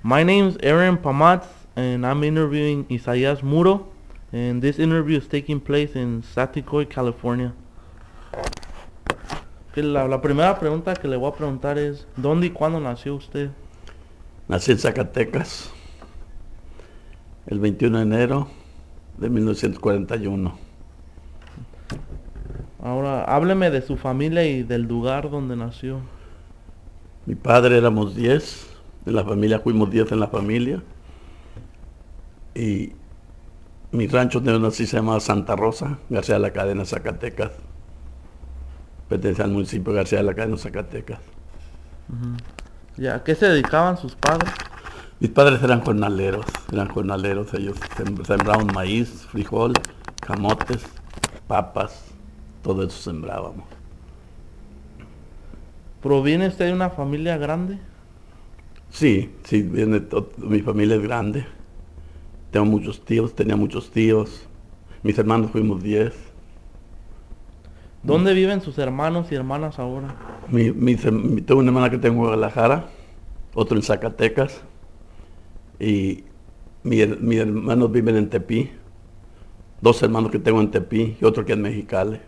My name's Aaron Pamatz, and I'm interviewing Isaías Muro, and this interview is taking place in Saticoy, California. La primera pregunta que le voy a preguntar es, ¿dónde y cuándo nació usted? Nací en Zacatecas el 21 de enero de 1941. Ahora, hábleme de su familia y del lugar donde nació. Mi padre éramos 10, en la familia fuimos 10 en la familia. Y mi rancho donde nací se llamaba Santa Rosa, García de la Cadena, Zacatecas. Pertenece al municipio de García de la Cadena, Zacatecas. ¿Y a qué se dedicaban sus padres? Mis padres eran jornaleros, ellos sembraban maíz, frijol, camotes, papas, todo eso sembrábamos. ¿Proviene usted de una familia grande? Sí, mi familia es grande. Tenía muchos tíos. Mis hermanos fuimos 10. ¿Dónde viven sus hermanos y hermanas ahora? Tengo una hermana que tengo en Guadalajara, otro en Zacatecas, y mis hermanos viven en Tepí. 2 hermanos que tengo en Tepí y otro que en Mexicali.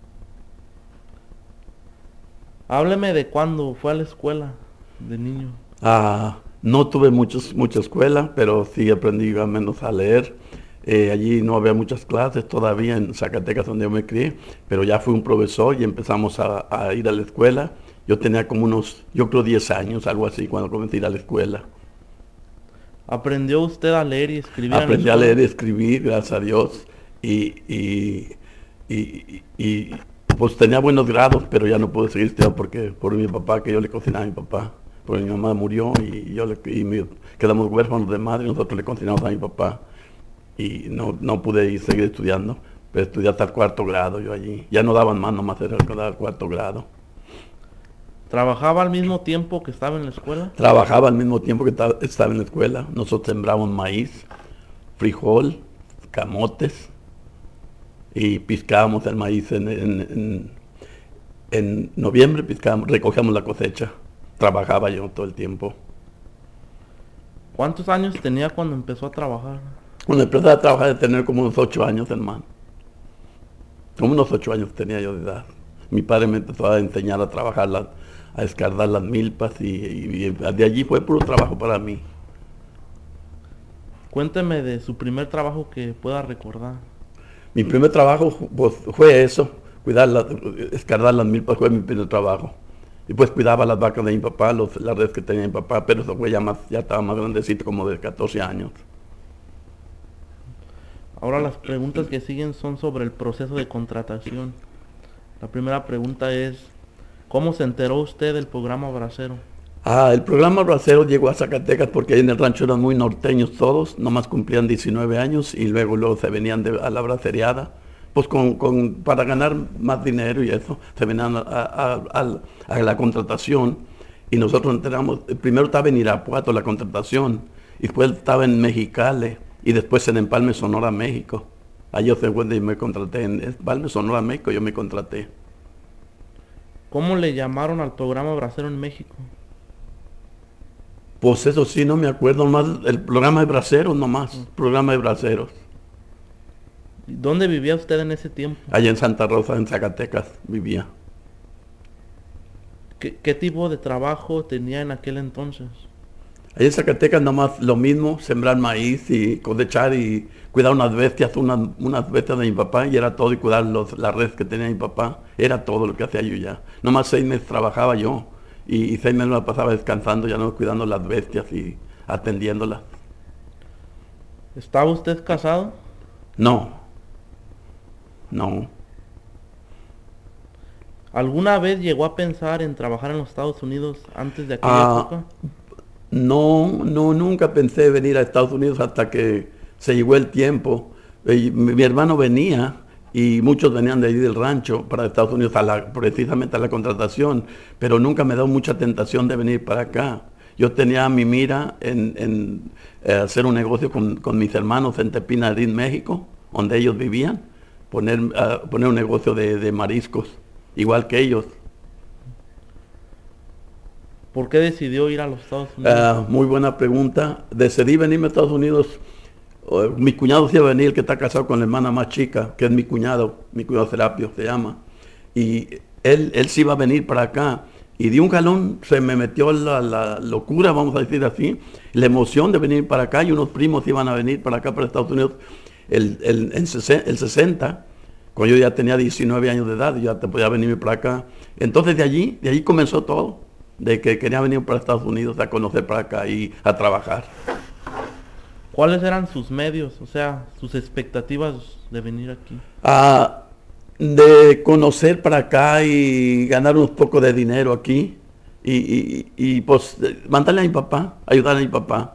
Hábleme de cuándo fue a la escuela de niño. No tuve mucha escuela, pero sí aprendí al menos a leer. Allí no había muchas clases todavía en Zacatecas donde yo me crié, pero ya fui un profesor y empezamos a ir a la escuela. Yo tenía como yo creo 10 años, algo así, cuando comencé a ir a la escuela. ¿Aprendió usted a leer y escribir en la Aprendí a escuela? leer y escribir, gracias a Dios, y pues tenía buenos grados, pero ya no pude seguir estudiando por mi papá, que yo le cocinaba a mi papá, porque mi mamá murió quedamos huérfanos de madre y nosotros le cocinamos a mi papá. Y no pude seguir estudiando, pero estudié hasta el 4º grado yo allí. Ya no daban más, nomás era el 4º grado. ¿Trabajaba al mismo tiempo que estaba en la escuela? Trabajaba al mismo tiempo que estaba en la escuela. Nosotros sembrábamos maíz, frijol, camotes y piscábamos el maíz en noviembre, recogíamos la cosecha. Trabajaba yo todo el tiempo. ¿Cuántos años tenía cuando empezó a trabajar? Cuando empecé a trabajar de tener como unos 8 años, hermano. Como unos 8 años tenía yo de edad. Mi padre me empezó a enseñar a trabajar, a escardar las milpas y de allí fue puro trabajo para mí. Cuénteme de su primer trabajo que pueda recordar. Mi primer trabajo pues, fue eso, escardar las milpas fue mi primer trabajo. Y pues cuidaba las vacas de mi papá, las redes que tenía mi papá, pero eso fue ya estaba más grandecito, como de 14 años. Ahora las preguntas que siguen son sobre el proceso de contratación. La primera pregunta es, ¿cómo se enteró usted del programa Bracero? El programa Bracero llegó a Zacatecas porque ahí en el rancho eran muy norteños todos, nomás cumplían 19 años y luego se venían a la braceriada, pues para ganar más dinero y eso, se venían a la contratación y nosotros enteramos, primero estaba en Irapuato la contratación y después estaba en Mexicali y después en Empalme, Sonora, México. Ahí yo fue cuando me contraté en Empalme, Sonora, México, yo me contraté. ¿Cómo le llamaron al programa Bracero en México? Pues eso sí, no me acuerdo más. El programa de braceros nomás. Programa de braceros. ¿Dónde vivía usted en ese tiempo? Allá en Santa Rosa, en Zacatecas, vivía. ¿Qué tipo de trabajo tenía en aquel entonces? Allá en Zacatecas nomás lo mismo, sembrar maíz y cosechar y cuidar unas bestias de mi papá y era todo y cuidar las redes que tenía mi papá. Era todo lo que hacía yo ya. Nomás 6 meses trabajaba yo y 6 meses me pasaba descansando, ya no cuidando las bestias y atendiéndolas. ¿Estaba usted casado? No, no. ¿Alguna vez llegó a pensar en trabajar en los Estados Unidos antes de aquella Ah, época? No, nunca pensé venir a Estados Unidos hasta que se llegó el tiempo. Mi hermano venía y muchos venían de ahí del rancho para Estados Unidos precisamente a la contratación, pero nunca me dio mucha tentación de venir para acá. Yo tenía mi mira en hacer un negocio con mis hermanos en Tepinarín, México, donde ellos vivían, poner un negocio de mariscos, igual que ellos. ¿Por qué decidió ir a los Estados Unidos? Muy buena pregunta. Decidí venirme a Estados Unidos. Mi cuñado se iba a venir, que está casado con la hermana más chica, que es mi cuñado Serapio se llama. Y él sí iba a venir para acá. Y de un jalón se me metió la locura, vamos a decir así, la emoción de venir para acá. Y unos primos iban a venir para acá, para Estados Unidos, el 60, cuando yo ya tenía 19 años de edad, y ya te podía venirme para acá. Entonces de allí comenzó todo, de que quería venir para Estados Unidos a conocer para acá y a trabajar. ¿Cuáles eran sus medios, o sea, sus expectativas de venir aquí? De conocer para acá y ganar un poco de dinero aquí y pues mandarle a mi papá, ayudarle a mi papá.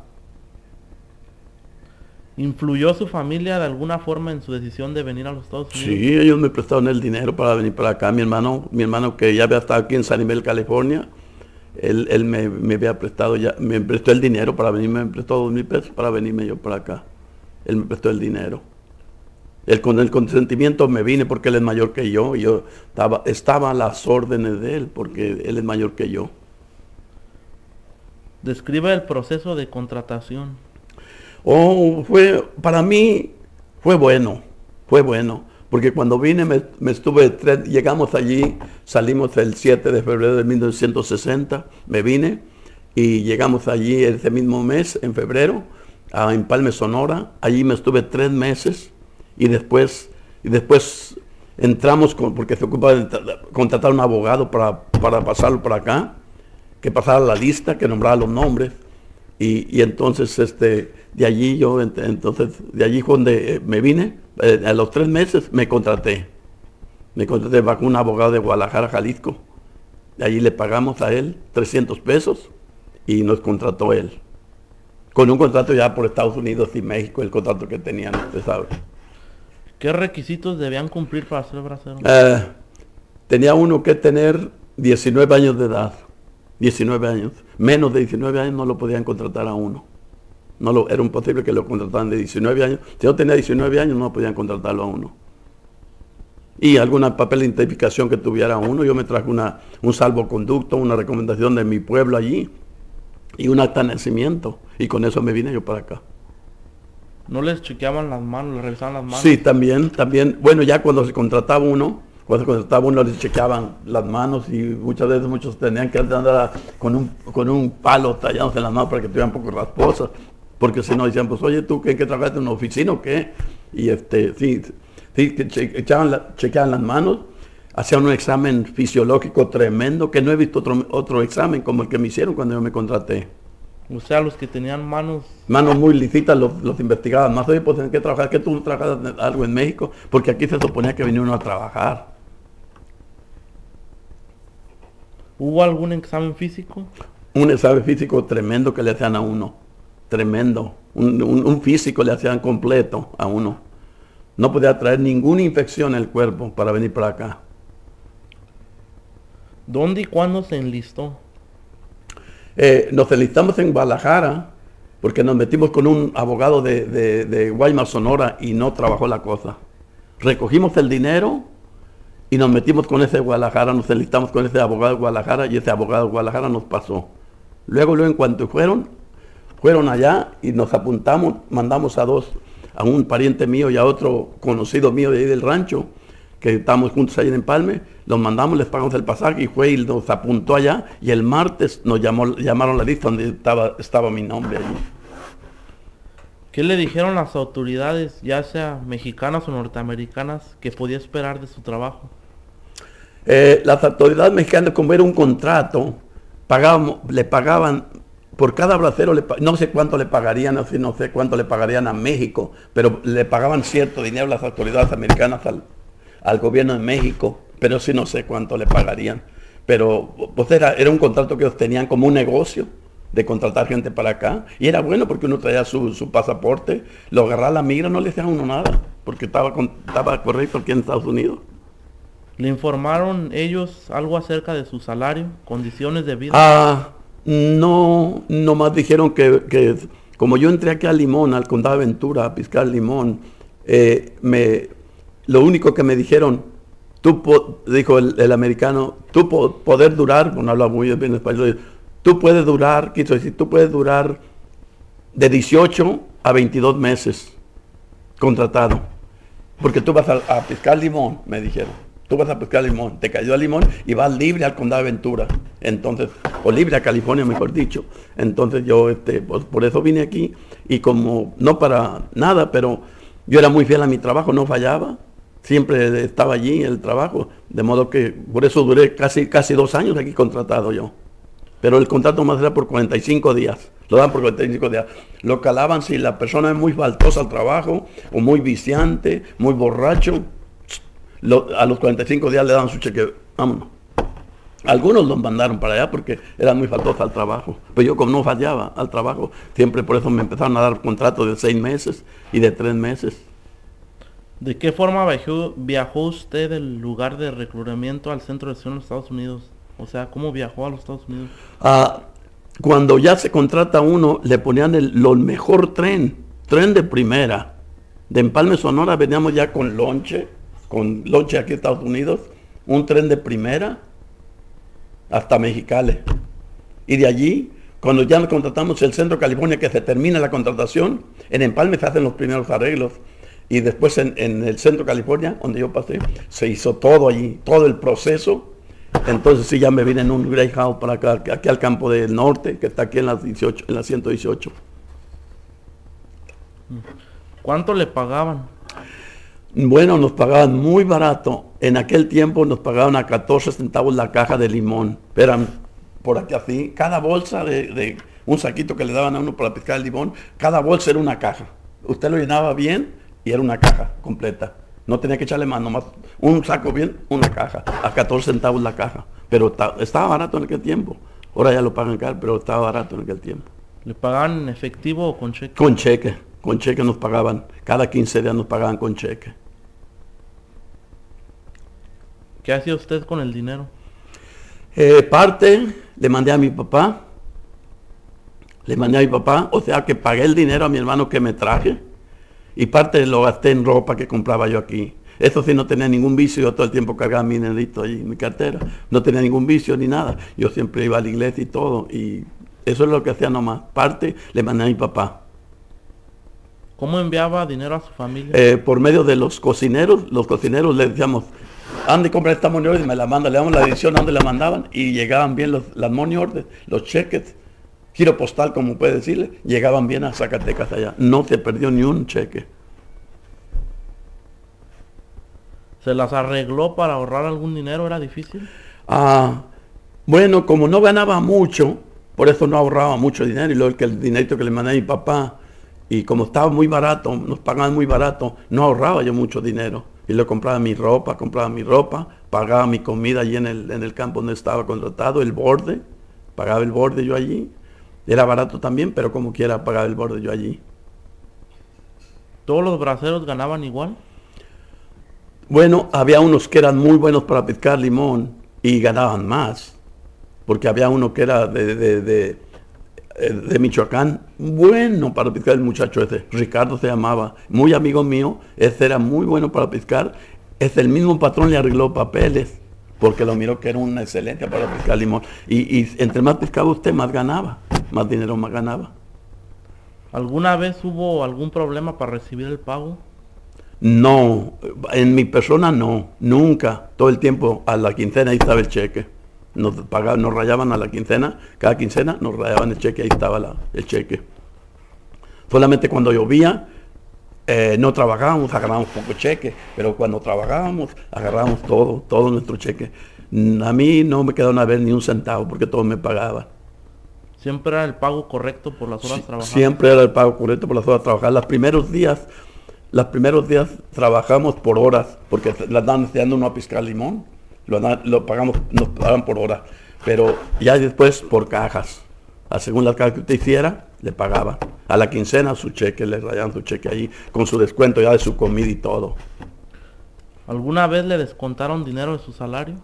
¿Influyó su familia de alguna forma en su decisión de venir a los Estados Unidos? Sí, ellos me prestaron el dinero para venir para acá. Mi hermano que ya había estado aquí en Sunnyvale, California, él me había prestado ya, me prestó el dinero para venirme, me prestó $2,000 para venirme yo para acá. Él me prestó el dinero. Con el consentimiento me vine porque él es mayor que yo. Yo estaba a las órdenes de él porque él es mayor que yo. Describe el proceso de contratación. Para mí fue bueno, porque cuando vine llegamos allí, salimos el 7 de febrero de 1960, me vine y llegamos allí ese mismo mes, en febrero, a Empalme, Sonora. Allí me estuve 3 meses y después entramos, porque se ocupa de contratar un abogado para pasarlo para acá, que pasara la lista, que nombrara los nombres. Y entonces de allí fue donde me vine. A los 3 meses me contraté bajo un abogado de Guadalajara, Jalisco. De allí le pagamos a él $300 y nos contrató él, con un contrato ya por Estados Unidos y México, el contrato que tenían, usted sabe. ¿Qué requisitos debían cumplir para ser bracero? Tenía uno que tener 19 años de edad. 19 años. Menos de 19 años no lo podían contratar a uno. Era imposible que lo contrataran de 19 años. Si no tenía 19 años no podían contratarlo a uno. Y algún papel de identificación que tuviera uno. Yo me traje un salvoconducto, una recomendación de mi pueblo allí y un acta de nacimiento. Y con eso me vine yo para acá. ¿No les chequeaban las manos, les revisaban las manos? Sí, también. Bueno, ya cuando se contrataba uno les chequeaban las manos y muchas veces muchos tenían que andar con un palo tallándose en las manos para que tuvieran un poco rasposas, porque si no decían, pues oye, ¿tú qué trabajaste en una oficina o qué? Y chequeaban las manos, hacían un examen fisiológico tremendo, que no he visto otro examen como el que me hicieron cuando yo me contraté. O sea, los que tenían manos muy lisitas los investigaban más. Oye, pues ¿en qué trabajas? ¿Que tú trabajas algo en México? Porque aquí se suponía que venía uno a trabajar. ¿Hubo algún examen físico? Un examen físico tremendo que le hacían a uno. Tremendo. Un físico le hacían completo a uno. No podía traer ninguna infección en el cuerpo para venir para acá. ¿Dónde y cuándo se enlistó? Nos enlistamos en Guadalajara porque nos metimos con un abogado de Guaymas, Sonora, y no trabajó la cosa. Recogimos el dinero y nos metimos con ese de Guadalajara, nos enlistamos con ese abogado de Guadalajara y ese abogado de Guadalajara nos pasó. Luego en cuanto fueron allá y nos apuntamos, mandamos a un pariente mío y a otro conocido mío de ahí del rancho, que estábamos juntos ahí en Empalme, los mandamos, les pagamos el pasaje y fue y nos apuntó allá, y el martes nos llamaron la lista donde estaba mi nombre allí. ¿Qué le dijeron las autoridades, ya sea mexicanas o norteamericanas, que podía esperar de su trabajo? Las autoridades mexicanas, como era un contrato, le pagaban por cada bracero, no sé cuánto le pagarían, no sé cuánto le pagarían a México, pero le pagaban cierto dinero las autoridades americanas al gobierno de México, pero sí no sé cuánto le pagarían. Pero pues era un contrato que ellos tenían como un negocio de contratar gente para acá, y era bueno porque uno traía su pasaporte, lo agarraba a la migra, no le hacían a uno nada, porque estaba correcto aquí en Estados Unidos. ¿Le informaron ellos algo acerca de su salario, condiciones de vida? No, nomás dijeron que como yo entré aquí a Limón, al condado de Ventura, a piscar limón, lo único que me dijeron, dijo el americano, tú poder durar, bueno, habla muy bien español, tú puedes durar, quiso decir, tú puedes durar de 18 a 22 meses contratado. Porque tú vas a pescar limón, me dijeron. Tú vas a pescar limón, te cayó el limón y vas libre al condado de Ventura. Entonces, o libre a California, mejor dicho. Entonces yo, pues, por eso vine aquí y como, no para nada, pero yo era muy fiel a mi trabajo, no fallaba. Siempre estaba allí en el trabajo, de modo que por eso duré casi 2 años aquí contratado yo. Pero el contrato más era por 45 días. Lo dan por 45 días. Lo calaban si la persona es muy faltosa al trabajo, o muy viciante, muy borracho. A los 45 días le dan su cheque. Vámonos. Algunos los mandaron para allá porque eran muy faltosos al trabajo. Pero yo como no fallaba al trabajo, siempre por eso me empezaron a dar contratos de 6 meses y de 3 meses. ¿De qué forma viajó usted del lugar de reclutamiento al centro de acción de los Estados Unidos? O sea, ¿cómo viajó a los Estados Unidos? Cuando ya se contrata uno, le ponían el mejor tren de primera. De Empalme, Sonora, veníamos ya con lonche aquí a Estados Unidos, un tren de primera hasta Mexicali. Y de allí, cuando ya nos contratamos el Centro California, que se termina la contratación, en Empalme se hacen los primeros arreglos. Y después en el Centro California, donde yo pasé, se hizo todo allí, todo el proceso. Entonces sí, ya me vine en un Greyhound para acá, aquí al campo del norte, que está aquí en la 118. ¿Cuánto le pagaban? Bueno, nos pagaban muy barato. En aquel tiempo nos pagaban a 14 centavos la caja de limón. Eran por aquí así, cada bolsa de un saquito que le daban a uno para pescar el limón, cada bolsa era una caja. Usted lo llenaba bien y era una caja completa. No tenía que echarle más, nomás un saco bien, una caja, a 14 centavos la caja. Pero estaba barato en aquel tiempo. Ahora ya lo pagan caro, pero estaba barato en aquel tiempo. ¿Le pagaban en efectivo o con cheque? Con cheque nos pagaban. Cada 15 días nos pagaban con cheque. ¿Qué hacía usted con el dinero? Parte le mandé a mi papá. O sea que pagué el dinero a mi hermano que me traje. Y parte lo gasté en ropa que compraba yo aquí. Eso sí, no tenía ningún vicio. Yo todo el tiempo cargaba mi dinerito allí en mi cartera. No tenía ningún vicio ni nada. Yo siempre iba a la iglesia y todo. Y eso es lo que hacía nomás. Parte le mandé a mi papá. ¿Cómo enviaba dinero a su familia? Por medio de los cocineros. Los cocineros les decíamos, ande, compra esta money order y me la manda. Le damos la dirección a donde la mandaban y llegaban bien las money orders, los cheques. Giro postal, como puede decirle, llegaban bien a Zacatecas allá. No se perdió ni un cheque. ¿Se las arregló para ahorrar algún dinero? ¿Era difícil? Bueno, como no ganaba mucho, por eso no ahorraba mucho dinero. Y luego el dinerito que le mandé a mi papá, y como estaba muy barato, nos pagaban muy barato, no ahorraba yo mucho dinero. Y le compraba mi ropa, pagaba mi comida allí en el campo donde estaba contratado, el borde, pagaba el borde yo allí. Era barato también, pero como quiera pagaba el borde yo allí. ¿Todos los braceros ganaban igual? Bueno, había unos que eran muy buenos para pescar limón y ganaban más. Porque había uno que era de Michoacán, bueno para pescar, el muchacho ese, Ricardo se llamaba, muy amigo mío, ese era muy bueno para pescar. Es el mismo patrón le arregló papeles, porque lo miró que era una excelencia para pescar limón. Y entre más pescaba usted, más ganaba, más dinero más ganaba. ¿Alguna vez hubo algún problema para recibir el pago? No, en mi persona no, nunca. Todo el tiempo a la quincena ahí estaba el cheque. Nos rayaban a la quincena, cada quincena nos rayaban el cheque, ahí estaba el cheque. Solamente cuando llovía, no trabajábamos, agarrábamos poco cheque, pero cuando trabajábamos, agarrábamos todo nuestro cheque. A mí no me quedaron a ver ni un centavo porque todo me pagaba. ¿Siempre era el pago correcto por las horas trabajadas? Siempre era el pago correcto por las horas trabajadas. Los primeros días trabajamos por horas, porque la andaban enseñando uno a piscar limón. Nos pagaban por hora, pero ya después por cajas. Según las cajas que usted hiciera, le pagaban. A la quincena su cheque, le rayaban su cheque allí, con su descuento ya de su comida y todo. ¿Alguna vez le descontaron dinero de su salario?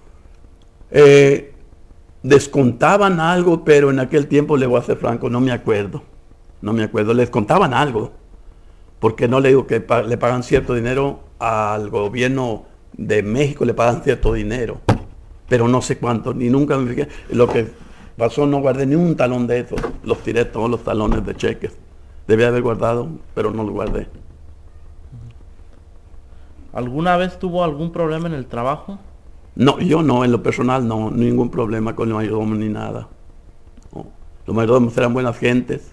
Descontaban algo, pero en aquel tiempo, le voy a ser franco, no me acuerdo. Les descontaban algo, porque no le digo que le pagan cierto dinero al gobierno de México, le pagan cierto dinero, pero no sé cuánto, ni nunca me fijé. Lo que pasó, no guardé ni un talón de esos. Los tiré todos los talones de cheques. Debía haber guardado, pero no los guardé. ¿Alguna vez tuvo algún problema en el trabajo? No, yo no, en lo personal no, ningún problema con los mayordomos ni nada. No. Los mayordomos eran buenas gentes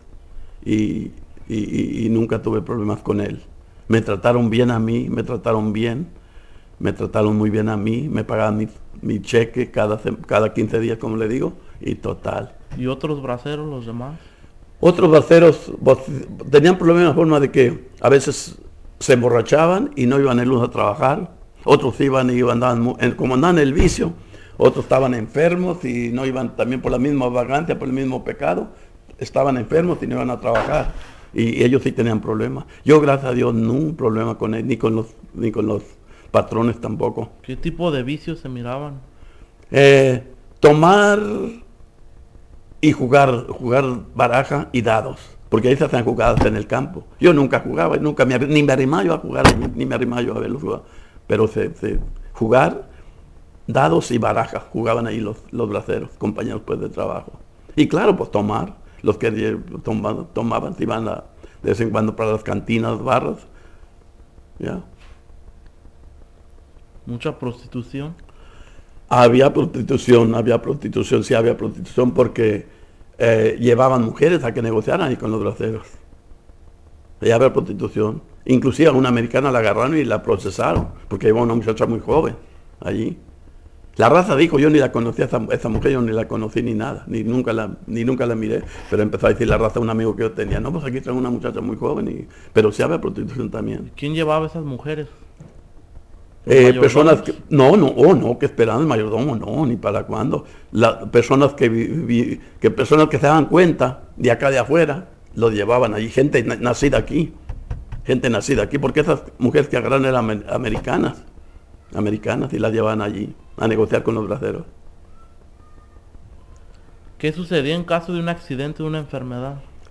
y nunca tuve problemas con él. Me trataron bien a mí, me trataron bien, me trataron muy bien a mí, me pagaban mi cheque cada 15 días, como le digo, y total. ¿Y otros braceros, los demás? Otros braceros tenían problemas en la forma de que a veces se emborrachaban y no iban ellos a trabajar. Otros iban y como andaban en el vicio. Otros estaban enfermos y no iban también por la misma vagancia, por el mismo pecado. Estaban enfermos y no iban a trabajar. Y ellos sí tenían problemas. Yo, gracias a Dios, ningún problema con él, ni con los patrones tampoco. ¿Qué tipo de vicios se miraban? Tomar y jugar baraja y dados, porque ahí se hacen jugadas en el campo. Yo nunca jugaba, ni me arrimaba yo a jugar allí, ni me arrimaba yo a verlos jugar. Pero jugar dados y baraja, jugaban ahí los braceros, compañeros pues de trabajo. Y claro, pues tomar, los que tomaban, se iban de vez en cuando para las cantinas, barras, ¿ya? ¿Mucha prostitución? Había prostitución, sí había prostitución porque llevaban mujeres a que negociaran ahí con los braceros. Allá había prostitución. Inclusive a una americana la agarraron y la procesaron, porque llevaba una muchacha muy joven allí. La raza dijo, yo ni la conocía, esa mujer yo ni la conocí ni nada, ni nunca la miré, pero empezó a decir la raza a un amigo que yo tenía, no, pues aquí traen una muchacha muy joven, pero sí había prostitución también. ¿Quién llevaba a esas mujeres? Personas que, no, que esperaban el mayordomo, no, ni para cuándo. Personas que se daban cuenta de acá de afuera, los llevaban allí, gente nacida aquí, porque esas mujeres que agarraron eran americanas, y las llevaban allí a negociar con los braceros. ¿Qué sucedía en caso de un accidente o una enfermedad?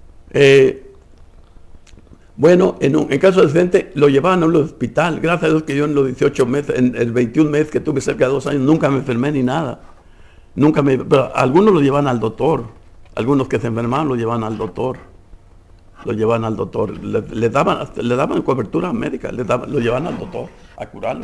Bueno, en caso de accidente lo llevaban a un hospital. Gracias a Dios que yo en los 18 meses, en el 21 mes que tuve cerca de 2 años, nunca me enfermé ni nada. Pero algunos lo llevan al doctor. Algunos que se enfermaban lo llevan al doctor. Le daban cobertura médica, lo llevan al doctor a curarlo.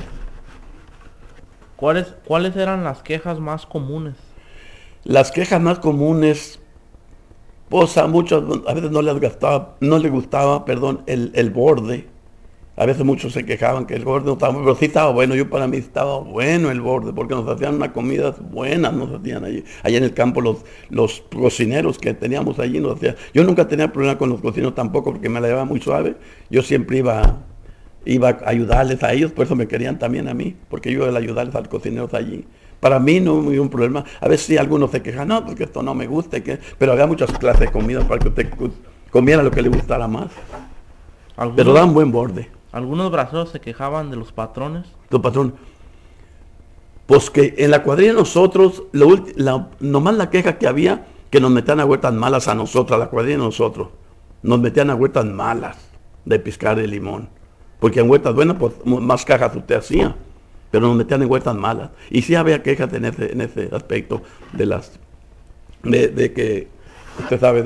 ¿Cuáles eran las quejas más comunes? Las quejas más comunes, pues a muchos a veces no les gustaba, el borde. A veces muchos se quejaban que el borde no estaba, pero sí estaba bueno. Yo para mí estaba bueno el borde, porque nos hacían unas comidas buenas, nos hacían allí en el campo los cocineros que teníamos allí nos hacían. Yo nunca tenía problema con los cocineros tampoco, porque me la llevaba muy suave. Yo siempre iba a ayudarles a ellos, por eso me querían también a mí, porque yo iba a ayudarles a los cocineros allí. Para mí no hubo un problema. A veces sí algunos se quejan, no, porque esto no me gusta, pero había muchas clases de comida para que usted comiera lo que le gustara más. Pero dan buen borde. ¿Algunos braceros se quejaban de los patrones? Tu patrón. Pues que en la cuadrilla nosotros, nomás la queja que había, que nos metían a huertas malas a nosotros, a la cuadrilla de nosotros. Nos metían a huertas malas de piscar de limón. Porque en huertas buenas, pues más cajas usted hacía. Pero nos metían en huertas malas. Y sí había quejas en ese aspecto de que, usted sabe,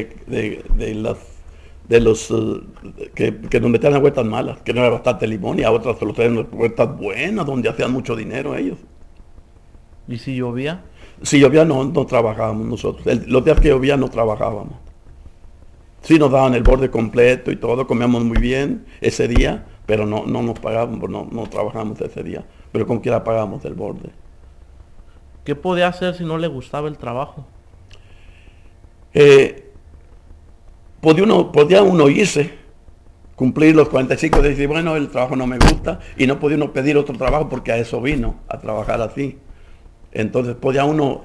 que nos metían en huertas malas, que no era bastante limón, y a otras se lo traían en huertas buenas, donde hacían mucho dinero ellos. ¿Y si llovía? Si llovía no trabajábamos nosotros. Los días que llovía no trabajábamos. Sí nos daban el borde completo y todo, comíamos muy bien ese día, pero no nos pagábamos, no trabajábamos ese día. Pero con quiera pagábamos el borde. ¿Qué podía hacer si no le gustaba el trabajo? Podía uno irse, cumplir los 45 días y decir, bueno, el trabajo no me gusta, y no podía uno pedir otro trabajo porque a eso vino, a trabajar así. Entonces podía uno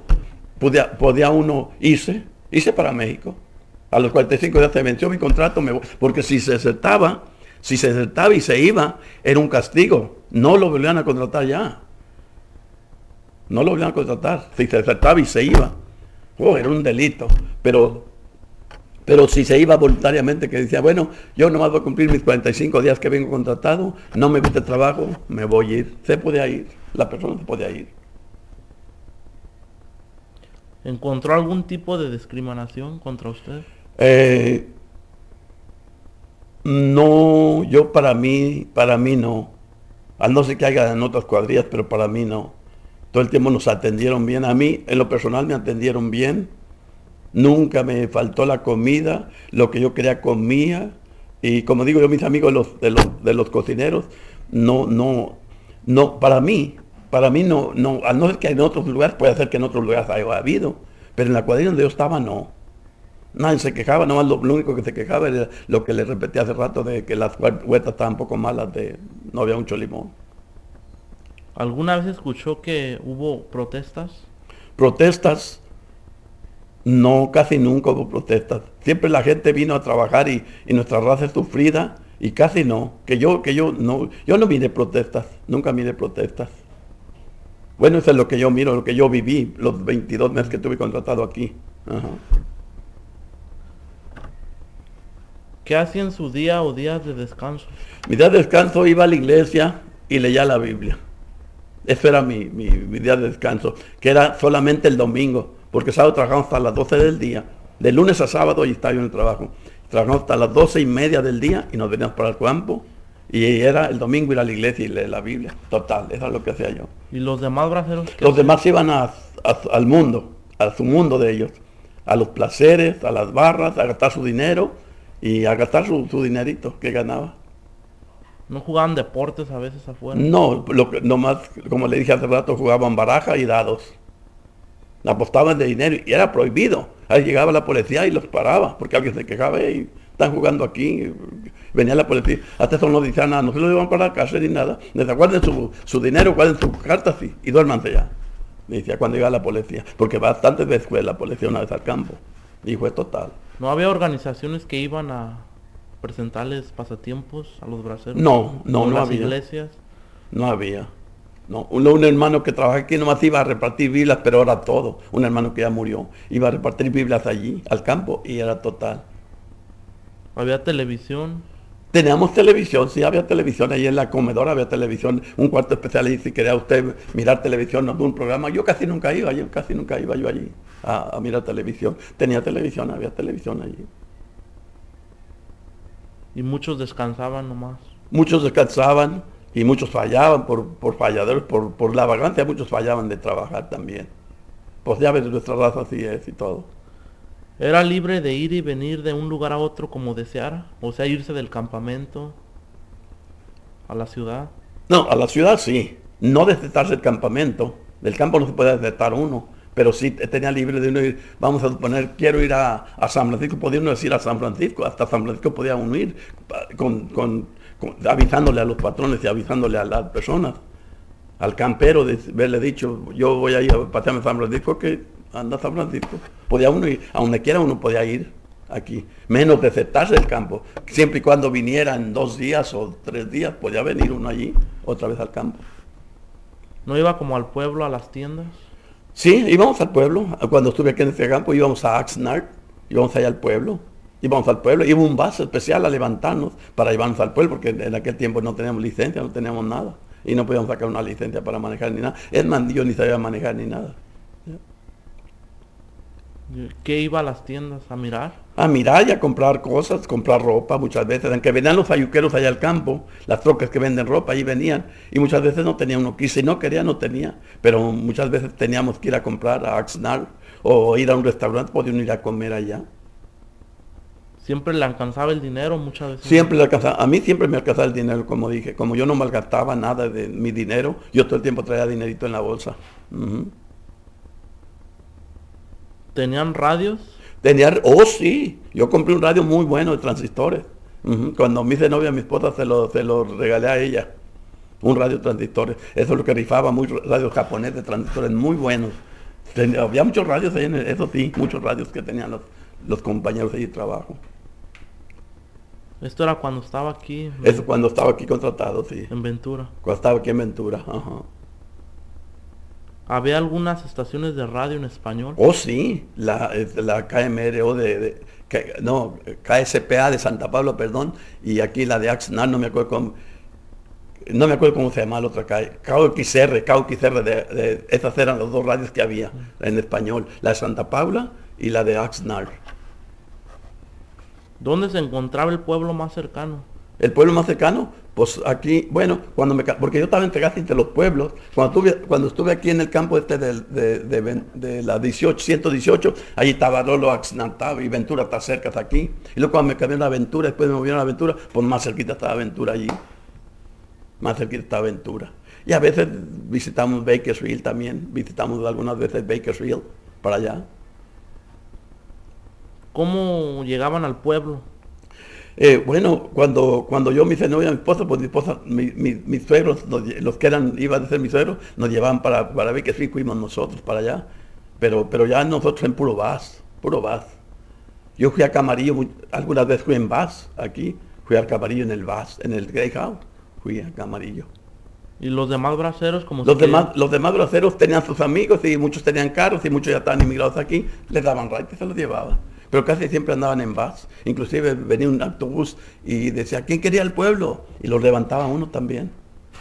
irse para México. A los 45 días se venció mi contrato, porque si se desertaba y se iba, era un castigo. No lo volvían a contratar ya. No lo volvían a contratar. Si se desertaba y se iba, era un delito. Pero si se iba voluntariamente, que decía, bueno, yo nomás voy a cumplir mis 45 días que vengo contratado, no me gusta el trabajo, me voy a ir. Se podía ir, la persona se podía ir. ¿Encontró algún tipo de discriminación contra usted? Eh, no, yo para mí no. A no ser que haya en otras cuadrillas, pero para mí no. Todo el tiempo nos atendieron bien. A mí, en lo personal, me atendieron bien. Nunca me faltó la comida, lo que yo quería comía. Y como digo yo, mis amigos de los cocineros, no, no, no, para mí no, no, a no ser que en otros lugares, puede ser que en otros lugares haya habido, pero en la cuadrilla donde yo estaba, no. Nadie se quejaba, nomás lo único que se quejaba era lo que le repetí hace rato de que las huertas estaban un poco malas, no había mucho limón. ¿Alguna vez escuchó que hubo protestas? Protestas, no, casi nunca hubo protestas. Siempre la gente vino a trabajar y nuestra raza es sufrida y casi no. Yo no miré protestas, nunca miré protestas. Bueno, eso es lo que yo miro, lo que yo viví los 22 meses que estuve contratado aquí. Ajá. ¿Qué hacía en su día o días de descanso? Mi día de descanso iba a la iglesia y leía la Biblia. Eso era mi día de descanso, que era solamente el domingo, porque sábado trabajamos hasta las 12 del día. De lunes a sábado y estaba yo en el trabajo. Trabajamos hasta las 12:30 del día y nos veníamos para el campo. Y era el domingo ir a la iglesia y leer la Biblia. Total, eso es lo que hacía yo. ¿Y los demás braceros qué Los hacían? demás iban al mundo, a su mundo de ellos, a los placeres, a las barras, a gastar su dinero y a gastar su dinerito que ganaba. ¿No jugaban deportes a veces afuera? No, nomás, como le dije hace rato, jugaban baraja y dados. Apostaban de dinero y era prohibido. Ahí llegaba la policía y los paraba, porque alguien se quejaba y están jugando aquí. Venía la policía. Hasta eso no decían nada, no se lo llevan para la cárcel ni nada. Les guarden su dinero, guarden sus cartas y duérmanse ya. Decía cuando llegaba la policía, porque bastantes veces fue la policía una vez al campo. Y fue total. ¿No había organizaciones que iban a presentarles pasatiempos a los braceros? No, no, ¿O no las había. iglesias? No había. No, un hermano que trabaja aquí nomás iba a repartir Biblias, pero era todo. Un hermano que ya murió. Iba a repartir Biblias allí, al campo, y era total. ¿Había televisión? Teníamos televisión, sí, había televisión. Ahí en la comedora había televisión, un cuarto especial. Y si quería usted mirar televisión, no, un programa. Yo casi nunca iba, yo allí a mirar televisión. Tenía televisión, había televisión allí. Y muchos descansaban nomás. Muchos descansaban y muchos fallaban por falladores, por la vagancia, muchos fallaban de trabajar también. Pues ya ves, nuestra raza así es y todo. ¿Era libre de ir y venir de un lugar a otro como deseara? O sea, irse del campamento a la ciudad. No, a la ciudad sí. No desertarse el campamento. Del campo no se puede desertar uno. Pero sí tenía libre de uno ir. Vamos a suponer, quiero ir a San Francisco. Podía uno decir a San Francisco. Hasta San Francisco podía uno ir avisándole a los patrones y avisándole a las personas. Al campero, de haberle dicho, yo voy a ir a pasearme a San Francisco, que anda a San Francisco. Podía uno ir, a donde quiera uno podía ir aquí. Menos desertarse el campo. Siempre y cuando vinieran 2 días o 3 días, podía venir uno allí, otra vez al campo. ¿No iba como al pueblo, a las tiendas? Sí, íbamos al pueblo. Cuando estuve aquí en este campo, íbamos a Oxnard, íbamos allá al pueblo. Íbamos al pueblo, iba un bus especial a levantarnos para llevarnos al pueblo, porque en aquel tiempo no teníamos licencia, no teníamos nada. Y no podíamos sacar una licencia para manejar ni nada. Es más, yo ni sabía manejar ni nada. ¿Qué iba a las tiendas a mirar? A mirar y a comprar cosas, comprar ropa muchas veces. Aunque venían los ayuqueros allá al campo, las trocas que venden ropa, ahí venían. Y muchas veces no tenía uno que ir. Si no quería, no tenía. Pero muchas veces teníamos que ir a comprar a Oxnard o ir a un restaurante, podía uno ir a comer allá. Siempre le alcanzaba el dinero muchas veces. Siempre le alcanzaba, a mí siempre me alcanzaba el dinero, como dije. Como yo no malgastaba nada de mi dinero, yo todo el tiempo traía dinerito en la bolsa. ¿Tenían radios? Oh sí, yo compré un radio muy bueno de transistores. Cuando me hice novia a mi esposa se lo regalé a ella. Un radio de transistores. Eso es lo que rifaba, muy radios japoneses de transistores muy buenos. Había muchos radios ahí, eso sí, muchos radios que tenían los compañeros ahí de trabajo. Esto era cuando estaba aquí. Eso cuando estaba aquí contratado, sí. En Ventura. Cuando estaba aquí en Ventura, ajá. ¿Había algunas estaciones de radio en español? Oh, sí, la KMRO KSPA de Santa Pablo, perdón, y aquí la de Oxnard, no me acuerdo cómo. no me acuerdo cómo se llamaba la otra calle, KXR, esas eran los dos radios que había en español, la de Santa Paula y la de Oxnard. ¿Dónde se encontraba el pueblo más cercano? El pueblo más cercano, pues aquí, bueno, porque yo estaba entre los pueblos, cuando estuve aquí en el campo de la 118, allí estaba Lolo, Oxnard y Ventura está cerca, está aquí. Y luego cuando me cambié a la Ventura, después me movieron a la Ventura, pues más cerquita estaba Ventura allí. Más cerquita está Ventura. Y a veces visitamos Bakersfield también, visitamos algunas veces Bakersfield, para allá. ¿Cómo llegaban al pueblo? Bueno, cuando yo me hice novia a mi esposa, pues mi esposa, mis suegros, los que iban a ser mis suegros, nos llevaban para Bakersfield, fuimos nosotros para allá. Pero ya nosotros en puro bus, puro bus. Yo fui a Camarillo, algunas veces fui en bus aquí, fui al Camarillo en el bus, en el Greyhound, fui a Camarillo. ¿Y los demás braceros como Los demás braceros tenían sus amigos y muchos tenían carros y muchos ya estaban inmigrados aquí, les daban ride y se los llevaban. Pero casi siempre andaban en bus. Inclusive venía un autobús y decía, ¿quién quería el pueblo? Y los levantaba uno también.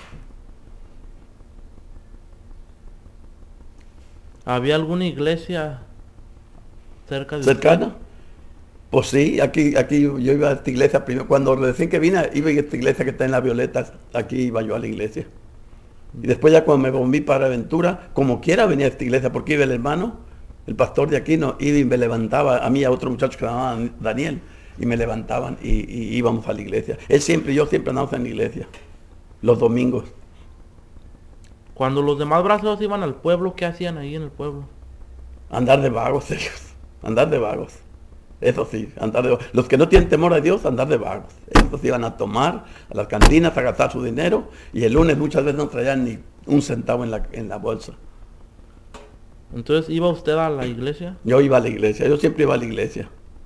¿Había alguna iglesia cerca de ¿Cercana? usted? Pues sí, aquí yo iba a esta iglesia primero. Cuando recién que vine, iba a esta iglesia que está en La Violeta. Aquí iba yo a la iglesia. Y después ya cuando me volví para Aventura, como quiera venía a esta iglesia, porque iba el hermano, el pastor de aquí, no, iba y me levantaba, a mí y a otro muchacho que se llamaba Daniel, y me levantaban y íbamos a la iglesia. Yo siempre andábamos en la iglesia, los domingos. Cuando los demás braceros iban al pueblo, ¿qué hacían ahí en el pueblo? Andar de vagos ellos, andar de vagos. Eso sí, andar de vagos. Los que no tienen temor a Dios, andar de vagos. Estos iban a tomar a las cantinas, a gastar su dinero, y el lunes muchas veces no traían ni un centavo en la bolsa. Entonces, ¿iba usted a la iglesia? Yo iba a la iglesia, yo siempre iba a la iglesia.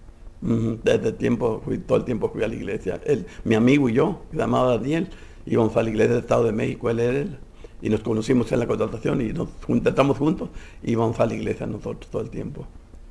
Todo el tiempo fui a la iglesia. Mi amigo y yo, que se llamaba Daniel, íbamos a la iglesia del Estado de México, él era él, y nos conocimos en la contratación y nos juntamos juntos y íbamos a la iglesia nosotros todo el tiempo.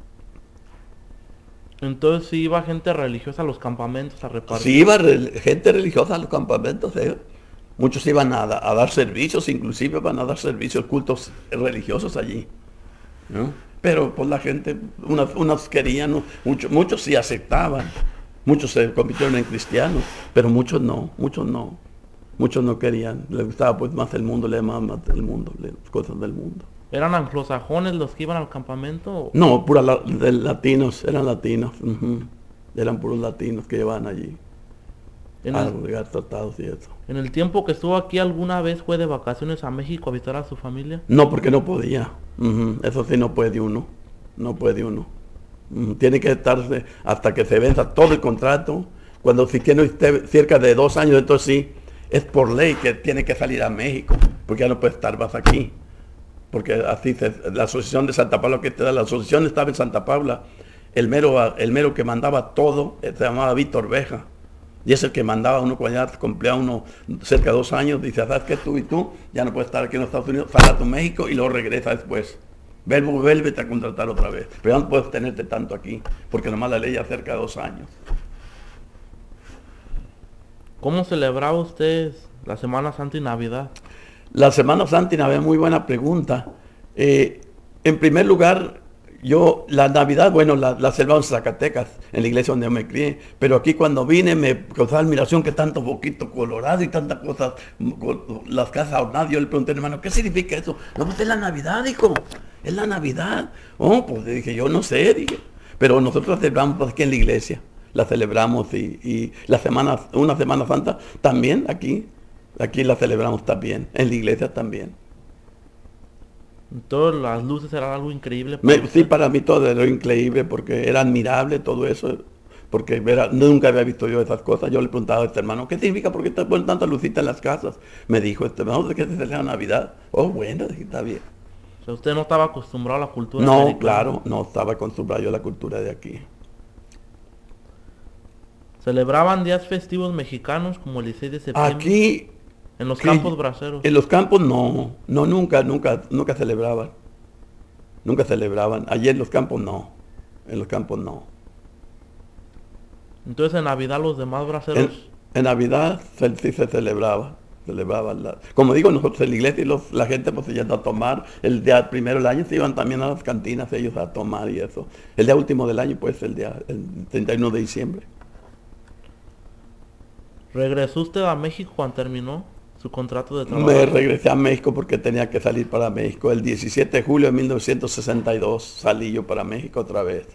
Entonces, ¿sí iba gente religiosa a los campamentos a repartir? Sí, iba gente religiosa a los campamentos, Muchos iban a dar servicios, inclusive van a dar servicios, cultos religiosos allí, ¿no? Pero pues la gente, unas querían, ¿no? Muchos sí aceptaban, muchos se convirtieron en cristianos, pero muchos no, muchos no querían, les gustaba pues más el mundo, les llamaban más el mundo, las cosas del mundo. ¿Eran anglosajones los que iban al campamento? No, de latinos, eran latinos, eran puros latinos que llevaban allí, a llegar tratados y eso. ¿En el tiempo que estuvo aquí alguna vez fue de vacaciones a México a visitar a su familia? No, porque no podía. Eso sí no puede uno. No puede uno. Tiene que estarse hasta que se venza todo el contrato. Cuando si tiene usted cerca de 2 años, entonces sí, es por ley que tiene que salir a México, porque ya no puede estar más aquí. Porque así la asociación de Santa Paula, la asociación estaba en Santa Paula. El mero que mandaba todo se llamaba Víctor Beja. Y es el que mandaba uno cuando ya cumplía uno cerca de 2 años, dice, ¿sabes qué? Tú y tú ya no puedes estar aquí en los Estados Unidos, sal a tu México y luego regresa después. Vuélvete a contratar otra vez. Pero ya no puedes tenerte tanto aquí, porque nomás la ley ya cerca de 2 años. ¿Cómo celebraba usted la Semana Santa y Navidad? La Semana Santa y Navidad, muy buena pregunta. En primer lugar, la Navidad, bueno, la celebraba en Zacatecas, en la iglesia donde yo me crié, pero aquí cuando vine me causaba admiración que tanto boquito colorado y tantas cosas, las casas adornadas. Yo le pregunté, hermano, ¿qué significa eso? No, pues es la Navidad, hijo, es la Navidad. Oh, pues dije, yo no sé, dije, pero nosotros celebramos aquí en la iglesia, la celebramos y una Semana Santa también aquí la celebramos también, en la iglesia también. Todas las luces eran algo increíble. Sí, para mí todo era increíble porque era admirable todo eso, porque nunca había visto yo esas cosas. Yo le preguntaba a este hermano, ¿qué significa? ¿Por qué te ponen tantas lucitas en las casas? Me dijo este hermano, ¿de qué se celebra Navidad? Oh, bueno, dije, está bien. O sea, usted no estaba acostumbrado a la cultura No, americana. claro, no estaba acostumbrado yo a la cultura de aquí. ¿Celebraban días festivos mexicanos como el 16 de septiembre? Aquí, En los campos braceros. en los campos nunca celebraban. Nunca celebraban. Allí en los campos no. En los campos no. Entonces en Navidad los demás braceros. En Navidad sí se celebraba. Celebraban como digo, nosotros en la iglesia y la gente pues se yendo a tomar. El día primero del año se iban también a las cantinas ellos a tomar y eso. El día último del año, pues el 31 de diciembre. ¿Regresó usted a México cuando terminó su contrato de trabajo? Me regresé a México porque tenía que salir para México. El 17 de julio de 1962 salí yo para México otra vez.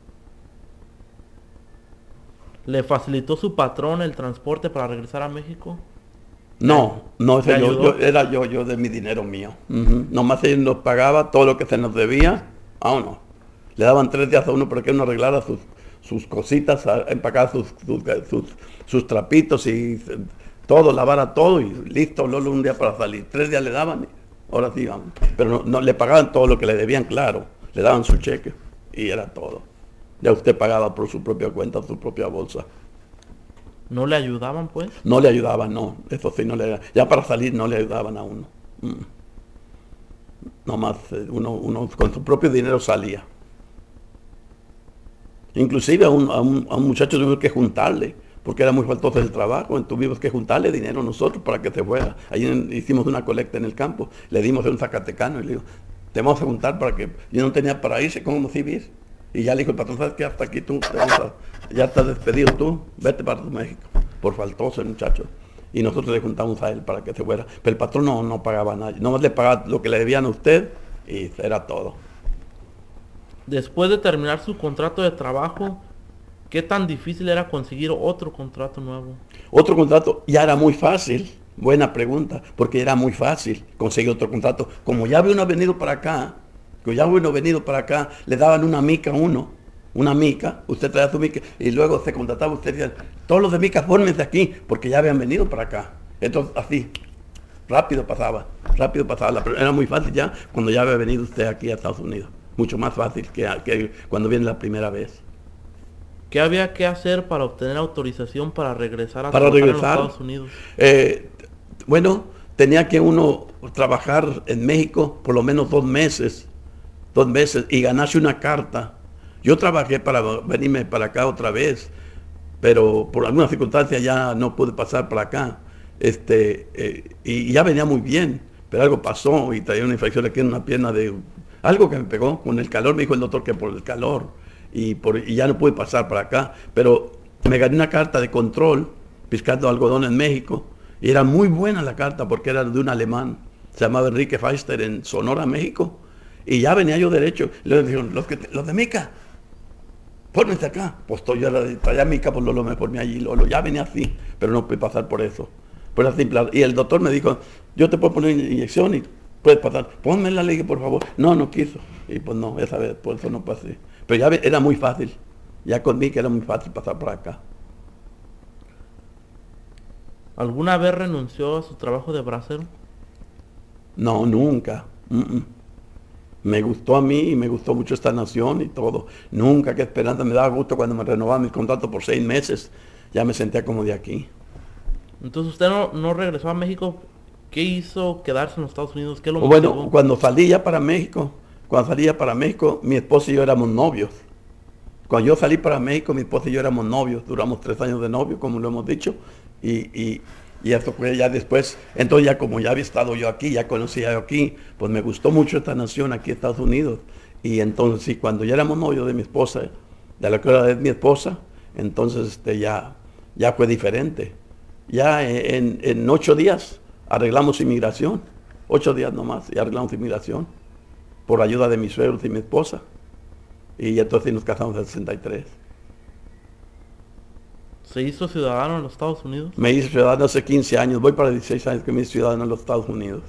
¿Le facilitó su patrón el transporte para regresar a México? No, no, ¿Le ayudó? era yo de mi dinero mío. Nomás ellos nos pagaba todo lo que se nos debía, vámonos. Le daban 3 días a uno para que uno arreglara sus cositas, empacara sus trapitos y todo, lavara todo y listo, luego un día para salir. 3 días le daban, ahora sí vamos. Pero no le pagaban todo lo que le debían, claro. Le daban su cheque y era todo. Ya usted pagaba por su propia cuenta, su propia bolsa. ¿No le ayudaban, pues? No le ayudaban, no. Eso sí, no le. Ya para salir no le ayudaban a uno. Nomás uno con su propio dinero salía. Inclusive a un muchacho tuvimos que juntarle, porque era muy faltoso el trabajo, tuvimos que juntarle dinero nosotros para que se fuera. Ahí hicimos una colecta en el campo, le dimos a un zacatecano y le digo, te vamos a juntar para que. Yo no tenía para irse, ¿cómo nos iba a ir? Y ya le dijo el patrón, ¿sabes qué? Hasta aquí tú, ya estás despedido tú, vete para México. Por faltoso el muchacho. Y nosotros le juntamos a él para que se fuera. Pero el patrón no pagaba nada. Nomás le pagaba lo que le debían a usted y era todo. Después de terminar su contrato de trabajo, ¿qué tan difícil era conseguir otro contrato nuevo? Otro contrato ya era muy fácil. Buena pregunta, porque era muy fácil conseguir otro contrato. Como ya había uno venido para acá, le daban una mica a uno. Una mica, usted traía su mica y luego se contrataba, usted decía, todos los de mica fórmense aquí, porque ya habían venido para acá. Entonces así, rápido pasaba, pero era muy fácil ya cuando ya había venido usted aquí a Estados Unidos. Mucho más fácil que cuando viene la primera vez. ¿Qué había que hacer para obtener autorización para regresar a Para trabajar en los regresar, Estados Unidos? bueno, tenía que uno trabajar en México por lo menos 2 meses y ganarse una carta. Yo trabajé para venirme para acá otra vez, pero por alguna circunstancia ya no pude pasar para acá. Y ya venía muy bien, pero algo pasó y traía una infección aquí en una pierna de algo que me pegó con el calor. Me dijo el doctor que por el calor y ya no pude pasar para acá, pero me gané una carta de control piscando algodón en México y era muy buena la carta porque era de un alemán, se llamaba Enrique Feister en Sonora, México, y ya venía yo derecho. Y le dijeron, los de Mica, fórmense acá. Pues yo traía mica, pues me formé allí, ya venía así, pero no pude pasar por eso. Pues así, y el doctor me dijo, yo te puedo poner inyección y puedes pasar. Ponme la ley, por favor. No quiso. Y pues no, esa vez, por eso no pasé. Pero ya era muy fácil. Ya con mica era muy fácil pasar por acá. ¿Alguna vez renunció a su trabajo de bracero? No, nunca. Me gustó a mí y me gustó mucho esta nación y todo. Nunca, qué esperanza, me daba gusto cuando me renovaban mis contratos por 6 meses. Ya me sentía como de aquí. Entonces usted no regresó a México. ¿Qué hizo quedarse en los Estados Unidos? ¿Qué lo Bueno, motivó? cuando salía para México, mi esposa y yo éramos novios. Cuando yo salí para México, mi esposa y yo éramos novios. Duramos 3 años de novio, como lo hemos dicho. Y eso fue ya después. Entonces ya como ya había estado yo aquí, ya conocía yo aquí, pues me gustó mucho esta nación aquí, Estados Unidos. Y entonces sí, cuando ya éramos novios de mi esposa, de la que ahora es mi esposa, entonces ya fue diferente. Ya en 8 días arreglamos inmigración. 8 días nomás y arreglamos inmigración. Por ayuda de mis suegros y mi esposa. Y entonces nos casamos en el 63. ¿Se hizo ciudadano en los Estados Unidos? Me hice ciudadano hace 15 años. Voy para 16 años que me hice ciudadano en los Estados Unidos.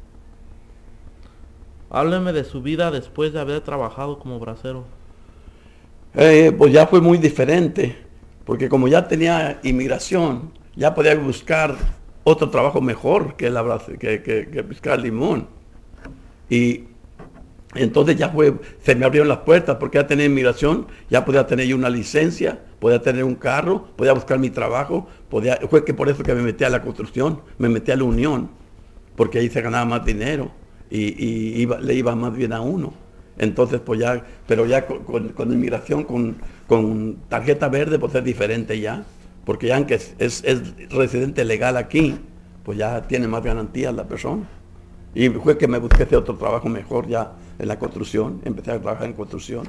Hábleme de su vida después de haber trabajado como bracero. Pues ya fue muy diferente. Porque como ya tenía inmigración, ya podía buscar otro trabajo mejor que pescar limón. Y entonces se me abrieron las puertas porque ya tenía inmigración, ya podía tener yo una licencia, podía tener un carro, podía buscar mi trabajo, fue que por eso que me metí a la construcción, me metí a la unión, porque ahí se ganaba más dinero y le iba más bien a uno. Entonces pues ya, pero ya con inmigración, con tarjeta verde, pues es diferente ya, porque ya aunque es residente legal aquí, pues ya tiene más garantías la persona. Y fue que me busqué ese otro trabajo mejor ya en la construcción, empecé a trabajar en construcción.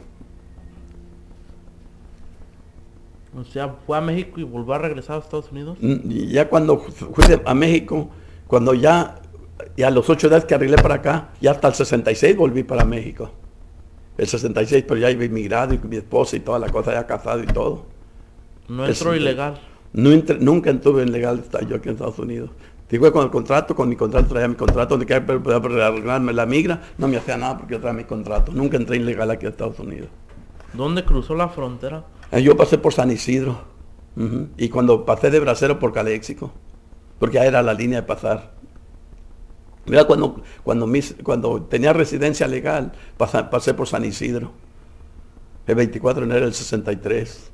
O sea, fue a México y volvió a regresar a Estados Unidos. Y ya cuando fui a México, cuando ya a los 8 días que arreglé para acá, ya hasta el 66 volví para México. El 66, pero ya iba inmigrado y con mi esposa y toda la cosa, ya casado y todo. No entró ilegal. Nunca estuve en legal yo aquí en Estados Unidos. Digo, con mi contrato, traía mi contrato, donde quería arreglarme la migra, no me hacía nada porque yo traía mi contrato. Nunca entré ilegal aquí a Estados Unidos. ¿Dónde cruzó la frontera? Yo pasé por San Isidro. Y cuando pasé de Bracero por Caléxico, porque ya era la línea de pasar. Mira, cuando tenía residencia legal, pasé por San Isidro. El 24 de enero del 63.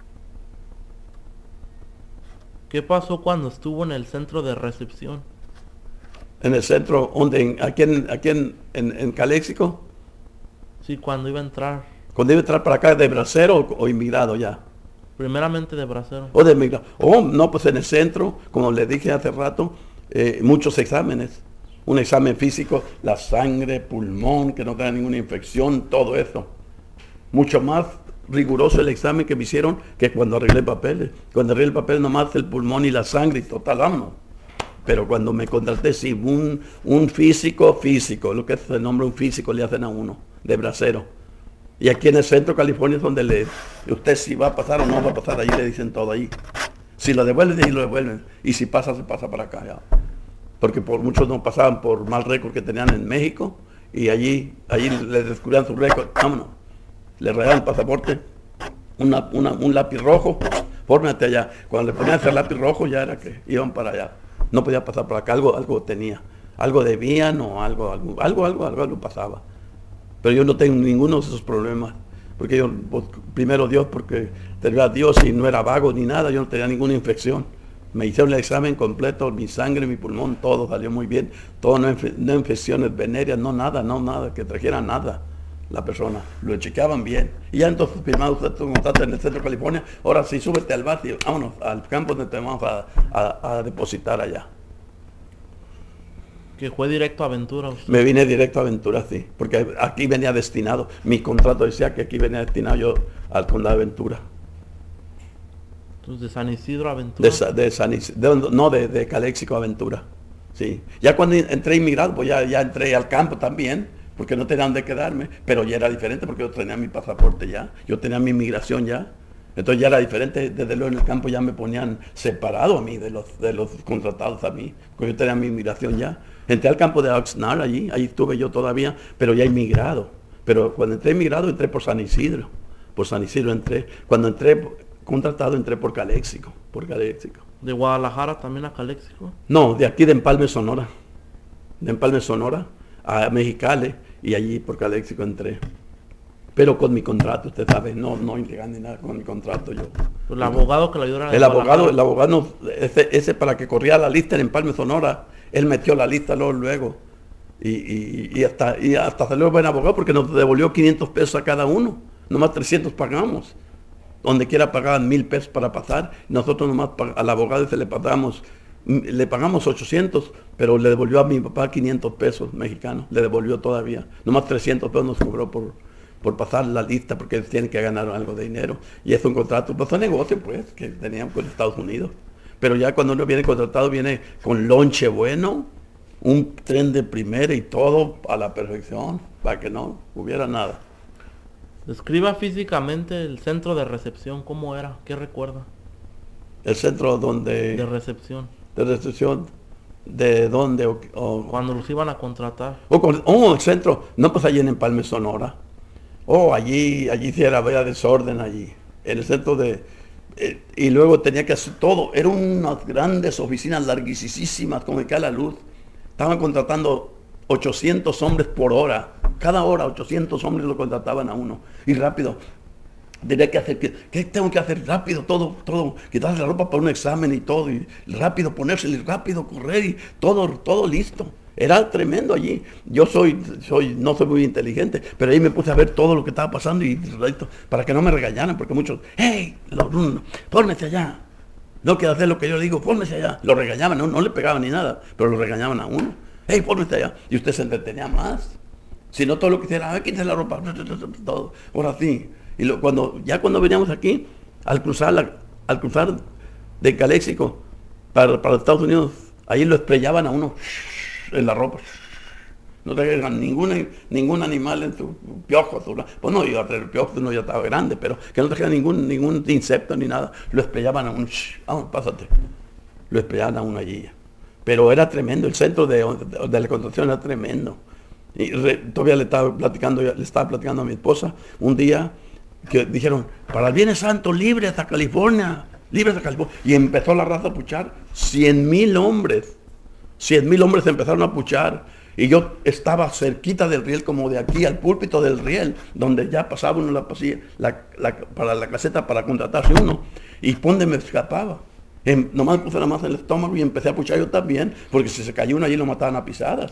¿Qué pasó cuando estuvo en el centro de recepción? En el centro, aquí en Caléxico. Sí, cuando iba a entrar. Cuando iba a entrar para acá, ¿de bracero o inmigrado ya? Primeramente de bracero. O de inmigrado. No, pues en el centro, como le dije hace rato, muchos exámenes. Un examen físico, la sangre, pulmón, que no tenga ninguna infección, todo eso. Mucho más riguroso el examen que me hicieron que cuando arreglé papeles. Cuando arreglé papeles nomás el pulmón y la sangre y total, vámonos. Pero cuando me contraté, sí, un físico, lo que se nombra un físico le hacen a uno, de bracero. Y aquí en el centro de California es donde usted si va a pasar o no va a pasar, ahí le dicen todo ahí. Si lo devuelven, ahí lo devuelven. Y si pasa, se pasa para acá ya. Porque por muchos no pasaban por mal récord que tenían en México y allí les descubrían su récord, vámonos. Le rayaban el pasaporte, un lápiz rojo, fórmate allá. Cuando le ponían ese lápiz rojo ya era que iban para allá. No podía pasar por acá, algo tenía. Algo debían o algo pasaba. Pero yo no tengo ninguno de esos problemas. Porque yo, pues, primero Dios, porque tenía a Dios y no era vago ni nada, yo no tenía ninguna infección. Me hicieron el examen completo, mi sangre, mi pulmón, todo salió muy bien. Todo, no infecciones venéreas, no nada, que trajera nada la persona. Lo chequeaban bien. Y ya entonces firmado usted tu contrato en el centro de California, ahora sí, súbete al bus y vámonos al campo donde te vamos a depositar allá. Que fue directo a Aventura. ¿Usted? Me vine directo a Aventura, sí, porque aquí venía destinado. Mi contrato decía que aquí venía destinado yo al condado de Aventura. Entonces, de San Isidro a Aventura. De Caléxico a Aventura. Sí. Ya cuando entré inmigrado, pues ya entré al campo también, porque no tenía dónde quedarme, pero ya era diferente porque yo tenía mi pasaporte ya, yo tenía mi inmigración ya. Entonces ya era diferente, desde luego en el campo ya me ponían separado a mí de los contratados a mí, porque yo tenía mi inmigración ya. Entré al campo de Oxnard allí estuve yo todavía, pero ya inmigrado. Pero cuando entré inmigrado entré por San Isidro entré. Cuando entré contratado entré por Caléxico. ¿De Guadalajara también a Caléxico? No, de aquí de Empalme, Sonora. De Empalme, Sonora a Mexicali y allí por Caléxico entré. Pero con mi contrato, usted sabe, no ilegal ni nada, con mi contrato yo. El abogado que lo ayudó a el abogado ese para que corría la lista en Empalme, Sonora, él metió la lista luego. Y hasta salió buen abogado porque nos devolvió 500 pesos a cada uno. Nomás 300 pagamos. Donde quiera pagaban 1,000 pesos para pasar. Nosotros nomás al abogado le pagamos 800, pero le devolvió a mi papá 500 pesos mexicanos. Le devolvió todavía. Nomás 300 pesos nos cobró por pasar la lista porque él tiene que ganar algo de dinero. Y es un contrato, pues un negocio pues, que teníamos con Estados Unidos. Pero ya cuando uno viene contratado, viene con lonche bueno, un tren de primera y todo a la perfección, para que no hubiera nada. Describa físicamente el centro de recepción, ¿cómo era? ¿Qué recuerda? El centro donde... De recepción. De recepción, ¿de dónde? Cuando los iban a contratar. El centro, no, pues allí en Empalme, Sonora. Allí sí había desorden allí. En el centro y luego tenía que hacer todo. Eran unas grandes oficinas larguísimas, como que cae la luz. Estaban contratando 800 hombres por hora. Cada hora 800 hombres lo contrataban a uno. Y rápido. Tenía que hacer, ¿qué tengo que hacer? Rápido, todo. Quitarse la ropa para un examen y todo. Y rápido ponérselo y rápido correr y todo listo. Era tremendo allí. Yo no soy muy inteligente, pero ahí me puse a ver todo lo que estaba pasando y para que no me regañaran, porque muchos, hey, fórmese allá. No quiere hacer lo que yo le digo, fórmese allá. Lo regañaban, no le pegaban ni nada, pero lo regañaban a uno. Hey, fórmese allá. Y usted se entretenía más. Si no, todo lo que hiciera, quítese la ropa, todo. Ahora sí. Y cuando veníamos aquí, al cruzar de Caléxico para Estados Unidos, ahí lo estrellaban a uno en la ropa. No te dejan ningún animal en tu piojo. Pues no iba a tener piojo, uno ya estaba grande, pero que no te dejan ningún insecto ni nada. Lo estrellaban a uno. Vamos, pásate. Lo estrellaban a uno allí. Pero era tremendo, el centro de la Constitución era tremendo. Y todavía le estaba platicando a mi esposa un día que dijeron, para el Viernes Santo, libre hasta California, libre hasta California. Y empezó la raza a puchar, 100,000 hombres. 100,000 hombres empezaron a puchar. Y yo estaba cerquita del riel, como de aquí al púlpito del riel, donde ya pasaba uno la pasilla, para la caseta para contratarse uno. Y donde me escapaba. Nomás puse la masa en el estómago y empecé a puchar yo también, porque si se cayó uno allí lo mataban a pisadas.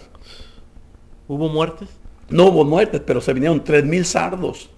¿Hubo muertes? No hubo muertes, pero se vinieron 3,000 sardos.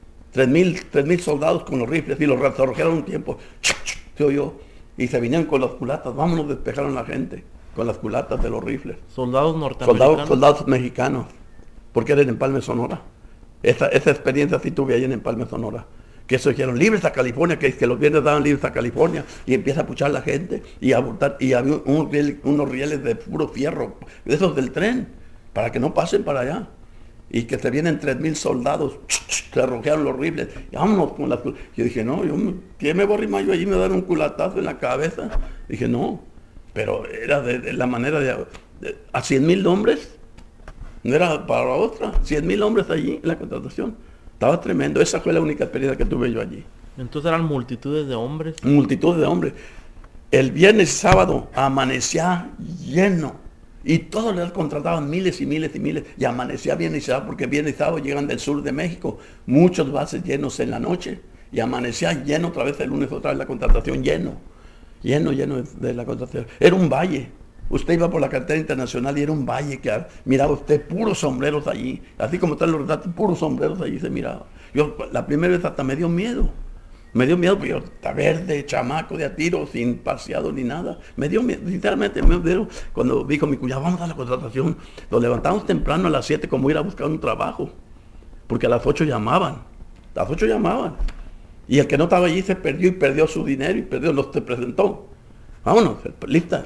3,000 soldados con los rifles y los arrojaron un tiempo. Se oyó. Y se vinieron con las culatas. Vámonos, despejaron la gente con las culatas de los rifles. ¿Soldados norteamericanos? Soldados mexicanos. Porque eran en Empalme, Sonora. Esa experiencia sí tuve ahí en Empalme, Sonora. Que eso dijeron, libres a California, que los viernes daban libres a California. Y empieza a puchar la gente y a abortar. Y había unos rieles de puro fierro, de esos del tren, para que no pasen para allá. Y que se vienen 3,000 soldados, se arrojaron los rifles, y vámonos con las... Yo dije, no, ¿qué me voy a arrimar yo allí? Me dan un culatazo en la cabeza. Dije, no, pero era de la manera a 100,000 hombres, no era para otra, 100,000 hombres allí en la contratación. Estaba tremendo, esa fue la única experiencia que tuve yo allí. Entonces eran multitudes de hombres. Multitud de hombres. El viernes y sábado amanecía lleno. Y todos les contrataban miles y miles y miles. Y amanecía viernes y sábado, porque viernes y sábado llegan del sur de México. Muchos bases llenos en la noche. Y amanecía lleno otra vez el lunes, otra vez la contratación, lleno. Lleno de la contratación. Era un valle. Usted iba por la carretera internacional y era un valle que miraba usted puros sombreros allí. Así como están los retratos, puros sombreros allí se miraba. Yo la primera vez hasta me dio miedo. Me dio miedo, porque yo estaba verde, chamaco de a tiro, sin paseado ni nada. Me dio miedo, sinceramente, cuando dijo mi cuñado, vamos a la contratación. Nos levantamos temprano a las 7 como ir a buscar un trabajo. Porque a las 8 llamaban. A las 8 llamaban. Y el que no estaba allí se perdió y perdió su dinero y no se presentó. Vámonos, lista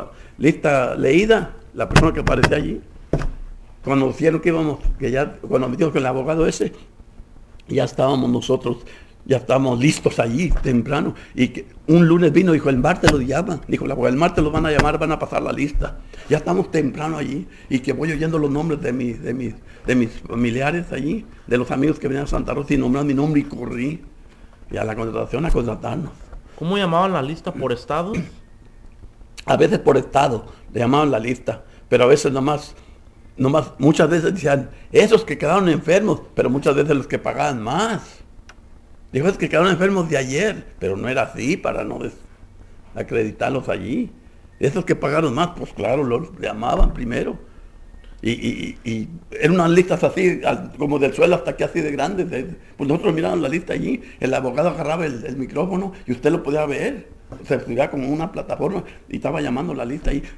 leída, la persona que aparecía allí. Cuando dijeron que íbamos, cuando me dijo que el abogado ese, ya estábamos nosotros. Ya estábamos listos allí temprano. Y que un lunes vino, dijo, el martes lo llaman. Dijo, el martes los van a llamar, van a pasar la lista. Ya estamos temprano allí. Y que voy oyendo los nombres de mis familiares allí, de los amigos que venían a Santa Rosa, y nombraron mi nombre y corrí. Y a la contratación a contratarnos. ¿Cómo llamaban la lista? ¿Por estados? A veces por estado le llamaban la lista. Pero a veces nomás, muchas veces decían, esos que quedaron enfermos, pero muchas veces los que pagaban más. Dijo, es que quedaron enfermos de ayer, pero no era así para no acreditarlos allí. Esos que pagaron más, pues claro, los llamaban primero. Y eran unas listas así, como del suelo hasta aquí así de grandes. Pues nosotros mirábamos la lista allí, el abogado agarraba el micrófono y usted lo podía ver. Se subía como una plataforma y estaba llamando la lista ahí,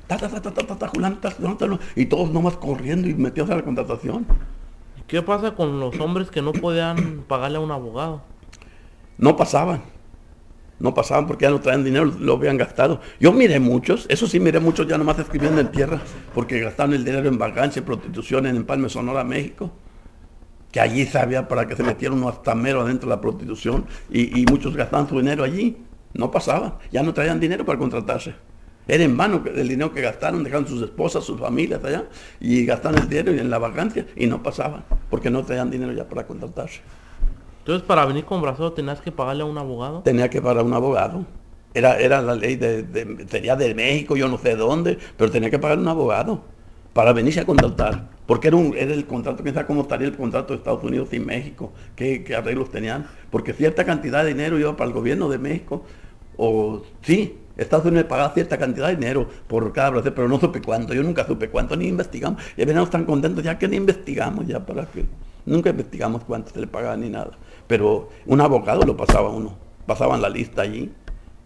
y todos nomás corriendo y metidos a la contratación. ¿Qué pasa con los hombres que no podían pagarle a un abogado? No pasaban porque ya no traían dinero, lo habían gastado. Yo miré muchos, eso sí miré muchos ya nomás escribiendo en tierra, porque gastaban el dinero en vagancia y prostitución en Empalme, Sonora, México, que allí sabía para que se metieran uno hasta mero adentro de la prostitución, y muchos gastaban su dinero allí, no pasaban, ya no traían dinero para contratarse. Era en vano el dinero que gastaron, dejaron sus esposas, sus familias allá, y gastaron el dinero en la vagancia, y no pasaban, porque no traían dinero ya para contratarse. Entonces, para venir con Bracero, ¿tenías que pagarle a un abogado? Tenía que pagar a un abogado. Era la ley sería de México, yo no sé dónde, pero tenía que pagar a un abogado para venirse a contratar. Porque era el contrato, quién sabe cómo estaría el contrato de Estados Unidos y México, qué arreglos tenían. Porque cierta cantidad de dinero iba para el gobierno de México, Estados Unidos pagaba cierta cantidad de dinero por cada bracero, pero no supe cuánto, yo nunca supe cuánto, ni investigamos. Y veníamos tan contentos ya que ni investigamos, nunca investigamos cuánto se le pagaba ni nada. Pero un abogado lo pasaba uno, pasaban la lista allí.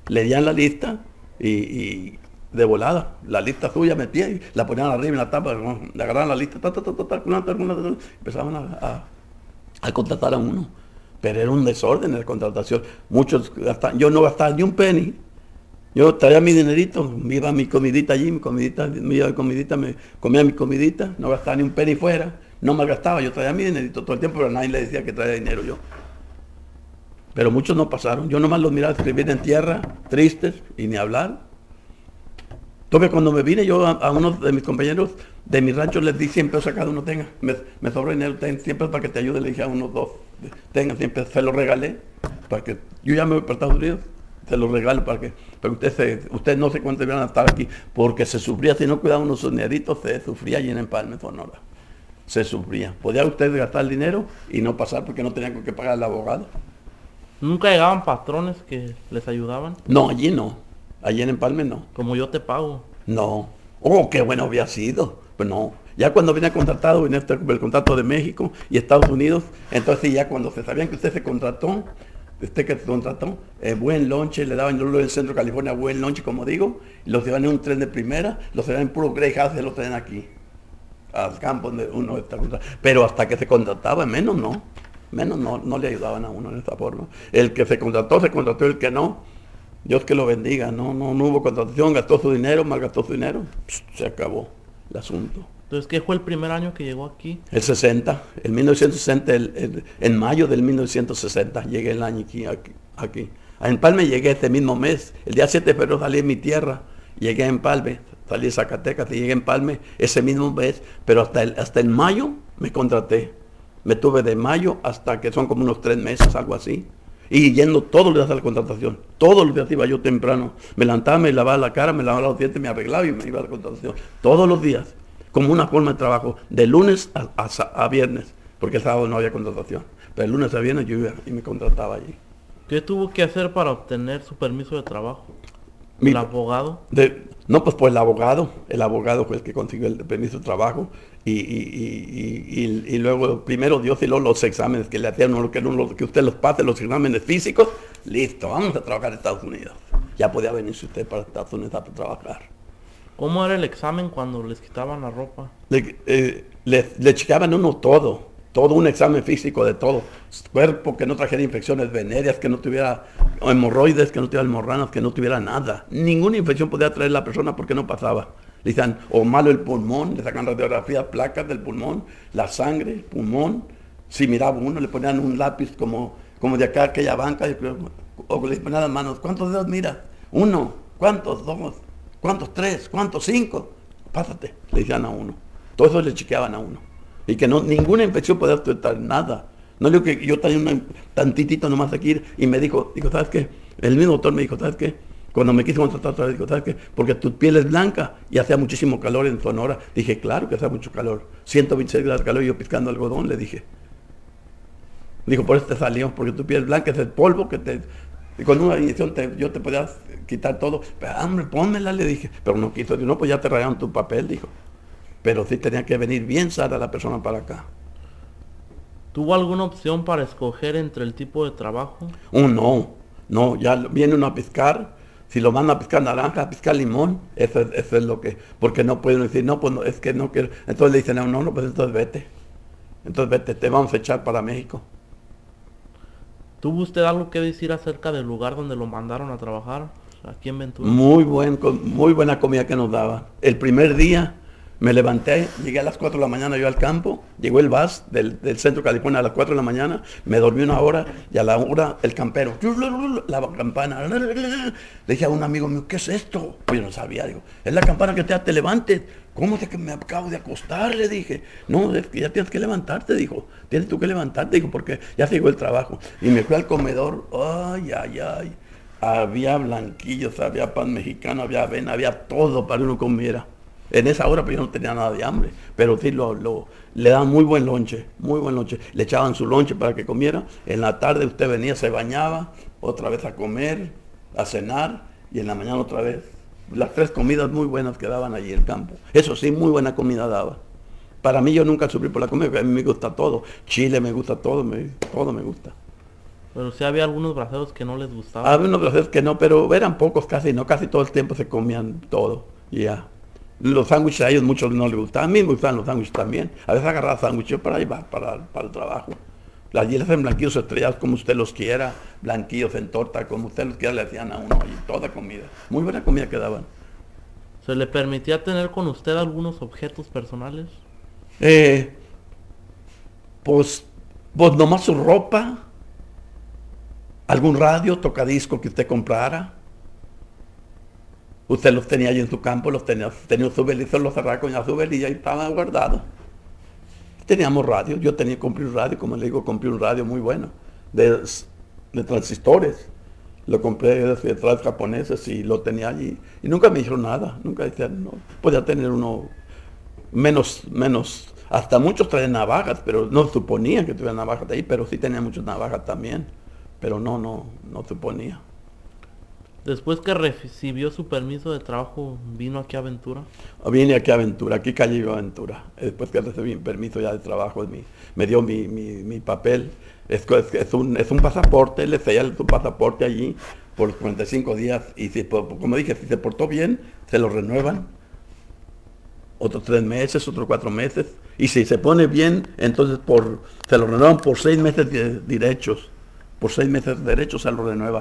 leían la lista y de volada, la lista suya metía y la ponían arriba en la tapa, ¿no? Le agarraban la lista, empezaban a contratar a uno. Pero era un desorden en la contratación. Muchos yo no gastaba ni un penny. Yo traía mi dinerito, me iba a mi comidita allí, me iba a mi comidita, me comía mi comidita, no gastaba ni un penny fuera, no me gastaba, yo traía mi dinerito todo el tiempo, pero nadie le decía que traía dinero yo. Pero muchos no pasaron, yo nomás los miraba escribir en tierra, tristes, y ni hablar. Entonces cuando me vine yo a uno de mis compañeros de mi rancho les di 100 pesos a cada uno, tenga, me sobró dinero, ten 100 pesos para que te ayude, le dije a unos dos, tenga 100 pesos, se los regalé, para que yo ya me voy para Estados Unidos, se los regalo para que usted no sé cuánto iban a estar aquí, porque se sufría, si no cuidaba unos soneritos, se sufría allí en Empalme, Sonora, se sufría. Podía usted gastar el dinero y no pasar porque no tenía con qué pagar al abogado. ¿Nunca llegaban patrones que les ayudaban? No, allí no, allí en Empalme no. Como yo te pago. No. Oh, qué bueno había sido. Pues no. Ya cuando venía contratado, venía el contrato de México y Estados Unidos, entonces ya cuando se sabían que usted se contrató, buen lonche, le daban yo en Centro California buen lonche, como digo, y los llevaban en un tren de primera, los llevaban en puro Greyhound, se los traen aquí, al campo donde uno está contratado. Pero hasta que se contrataba, menos no le ayudaban a uno en esa forma. El que se contrató, el que no, Dios que lo bendiga, no hubo contratación, gastó su dinero, malgastó su dinero, se acabó el asunto. Entonces, ¿qué fue el primer año que llegó aquí? El 60, el 1960, en mayo del 1960 llegué el año aquí. A Empalme llegué este mismo mes, el día 7 de febrero salí en mi tierra, llegué a Empalme, salí de Zacatecas y llegué a Empalme ese mismo mes, pero hasta el mayo me contraté. Me tuve de mayo hasta que son como unos 3 meses, algo así. Y yendo todos los días a la contratación. Todos los días iba yo temprano. Me levantaba, me lavaba la cara, me lavaba los dientes, me arreglaba y me iba a la contratación. Todos los días. Como una forma de trabajo. De lunes a viernes. Porque el sábado no había contratación. Pero el lunes a viernes yo iba y me contrataba allí. ¿Qué tuvo que hacer para obtener su permiso de trabajo? ¿El abogado? No, pues el abogado fue el que consiguió el permiso de trabajo y luego primero Dios y luego los exámenes que le hacían, que usted los pase, los exámenes físicos, listo, vamos a trabajar en Estados Unidos. Ya podía venirse usted para Estados Unidos a trabajar. ¿Cómo era el examen cuando les quitaban la ropa? Le checaban uno todo un examen físico de todo, cuerpo, que no trajera infecciones venéreas, que no tuviera hemorroides, que no tuviera hemorranas, que no tuviera nada. Ninguna infección podía traer la persona porque no pasaba. Le decían, o malo el pulmón, le sacan radiografías, placas del pulmón, la sangre, el pulmón. Si miraba uno, le ponían un lápiz como de acá, aquella banca, o le ponían las manos, ¿cuántos dedos miras? 1, ¿cuántos? 2, ¿cuántos? 3, ¿cuántos? 5. Pásate, le decían a uno. Todo eso le chequeaban a uno. Y que ninguna infección podía tratar nada. No digo que yo tenía tantitito nomás aquí y me dijo, ¿sabes qué? El mismo doctor me dijo, ¿sabes qué? Cuando me quiso contratar otra vez, dijo, ¿sabes qué? Porque tu piel es blanca y hacía muchísimo calor en Sonora. Dije, claro que hacía mucho calor. 126 grados de calor y yo piscando algodón, le dije. Dijo, por eso te salió, porque tu piel es blanca, es el polvo que y con una inyección yo te podía quitar todo. Pero, hombre, pónmela, le dije. Pero no quiso, no, pues ya te rayaron tu papel, dijo. Pero sí tenía que venir bien sana la persona para acá. ¿Tuvo alguna opción para escoger entre el tipo de trabajo? No, ya viene uno a pescar. Si lo mandan a pescar naranja, a pescar limón, eso es lo que, porque no pueden decir, no, pues no, es que no quiero. Entonces le dicen, no, pues entonces vete, te vamos a echar para México. ¿Tuvo usted algo que decir acerca del lugar donde lo mandaron a trabajar, aquí en Ventura? Muy buena comida que nos daban. El primer día me levanté, llegué a las 4 de la mañana yo al campo, llegó el bus del Centro California a las 4 de la mañana, me dormí una hora y a la hora el campero, la campana, le dije a un amigo mío, ¿qué es esto? Pues yo no sabía, digo, es la campana que te levantes. ¿Cómo de que me acabo de acostar? Le dije, no, es que ya tienes que levantarte, dijo, tienes tú que levantarte, dijo, porque ya se llegó el trabajo. Y me fui al comedor, ay, había blanquillos, había pan mexicano, había avena, había todo para que uno comiera. En esa hora pues yo no tenía nada de hambre, pero sí le daban muy buen lonche, le echaban su lonche para que comiera, en la tarde usted venía, se bañaba, otra vez a comer, a cenar, y en la mañana otra vez. Las 3 comidas muy buenas que daban allí en el campo, eso sí, muy buena comida daba. Para mí yo nunca sufrí por la comida, porque a mí me gusta todo, chile me gusta todo, todo me gusta. Pero sí había algunos braceros que no les gustaba. Había unos braceros que no, pero eran pocos casi, no, casi todo el tiempo se comían todo, y ya. Los sándwiches a ellos muchos no les gustaban, a mí me gustaban los sándwiches también. A veces agarraba sándwiches para ir para el trabajo. Allí le hacen blanquillos estrellados como usted los quiera, blanquillos en torta, como usted los quiera, le hacían a uno, y toda comida. Muy buena comida que daban. ¿Se le permitía tener con usted algunos objetos personales? Eh, pues, pues nomás su ropa, algún radio, tocadisco que usted comprara. Usted los tenía allí en su campo, tenía su velizón, los cerraba con su velilla y estaban guardados. Teníamos radio, compré un radio, como le digo, compré un radio muy bueno, de transistores. Lo compré de atrás japoneses y lo tenía allí. Y nunca me dijeron nada, nunca decían, no, podía tener uno menos, hasta muchos traían navajas, pero no suponía que tuvieran navajas de ahí, pero sí tenía muchas navajas también. Pero no suponía. Después que recibió su permiso de trabajo, ¿vino aquí a Ventura? Vine aquí a Aventura, aquí calle yo Aventura. Después que recibí mi permiso ya de trabajo, me dio mi papel. Es un pasaporte, le sellan su pasaporte allí por 45 días. Y si, como dije, si se portó bien, se lo renuevan. Otros 3 meses, otros 4 meses. Y si se pone bien, entonces se lo renuevan por 6 meses de derechos. Por 6 meses de derechos se lo renuevan.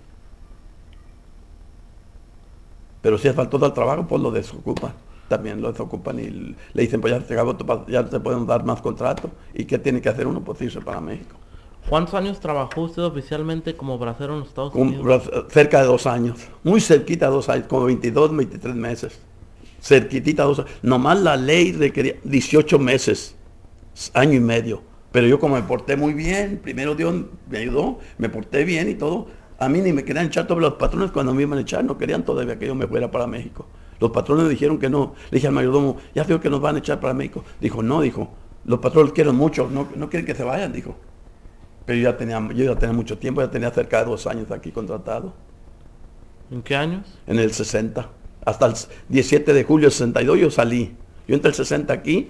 Pero si faltó al trabajo, pues lo desocupan. También lo desocupan y le dicen, pues ya se acabó, ya te podemos dar más contrato. ¿Y qué tiene que hacer uno? Pues irse para México. ¿Cuántos años trabajó usted oficialmente como bracero en los Estados Unidos? Cerca de 2 años. Muy cerquita de 2 años, como 22, 23 meses. Cerquitita 2 años. Nomás la ley requería 18 meses, año y medio. Pero yo como me porté muy bien, primero Dios me ayudó, me porté bien y todo. A mí ni me querían echar todos los patrones cuando me iban a echar, no querían todavía que yo me fuera para México. Los patrones dijeron que no. Le dije al mayordomo, ya veo que nos van a echar para México. Dijo, no, dijo, los patrones quieren mucho, no quieren que se vayan, dijo. Pero yo ya tenía mucho tiempo, ya tenía cerca de 2 años aquí contratado. ¿En qué años? En el 60. Hasta el 17 de julio del 62 yo salí. Yo entré el 60 aquí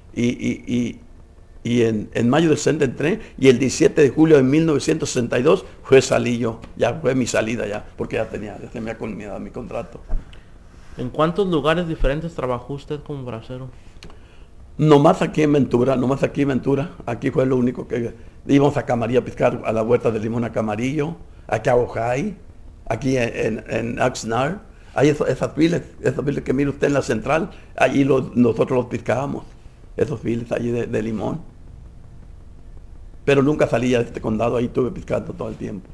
y en mayo del 60 entré y el 17 de julio de 1962 salí yo. Ya fue mi salida ya, porque ya se me había culminado mi contrato. ¿En cuántos lugares diferentes trabajó usted como bracero? Nomás aquí en Ventura. Aquí fue lo único que íbamos a Camarillo a pescar a la huerta de limón a Camarillo, aquí a Ojai, aquí en Axnar. Hay esas files que mira usted en la central, allí nosotros los pescábamos, esos files allí de limón. Pero nunca salía de este condado, ahí estuve pescando todo el tiempo.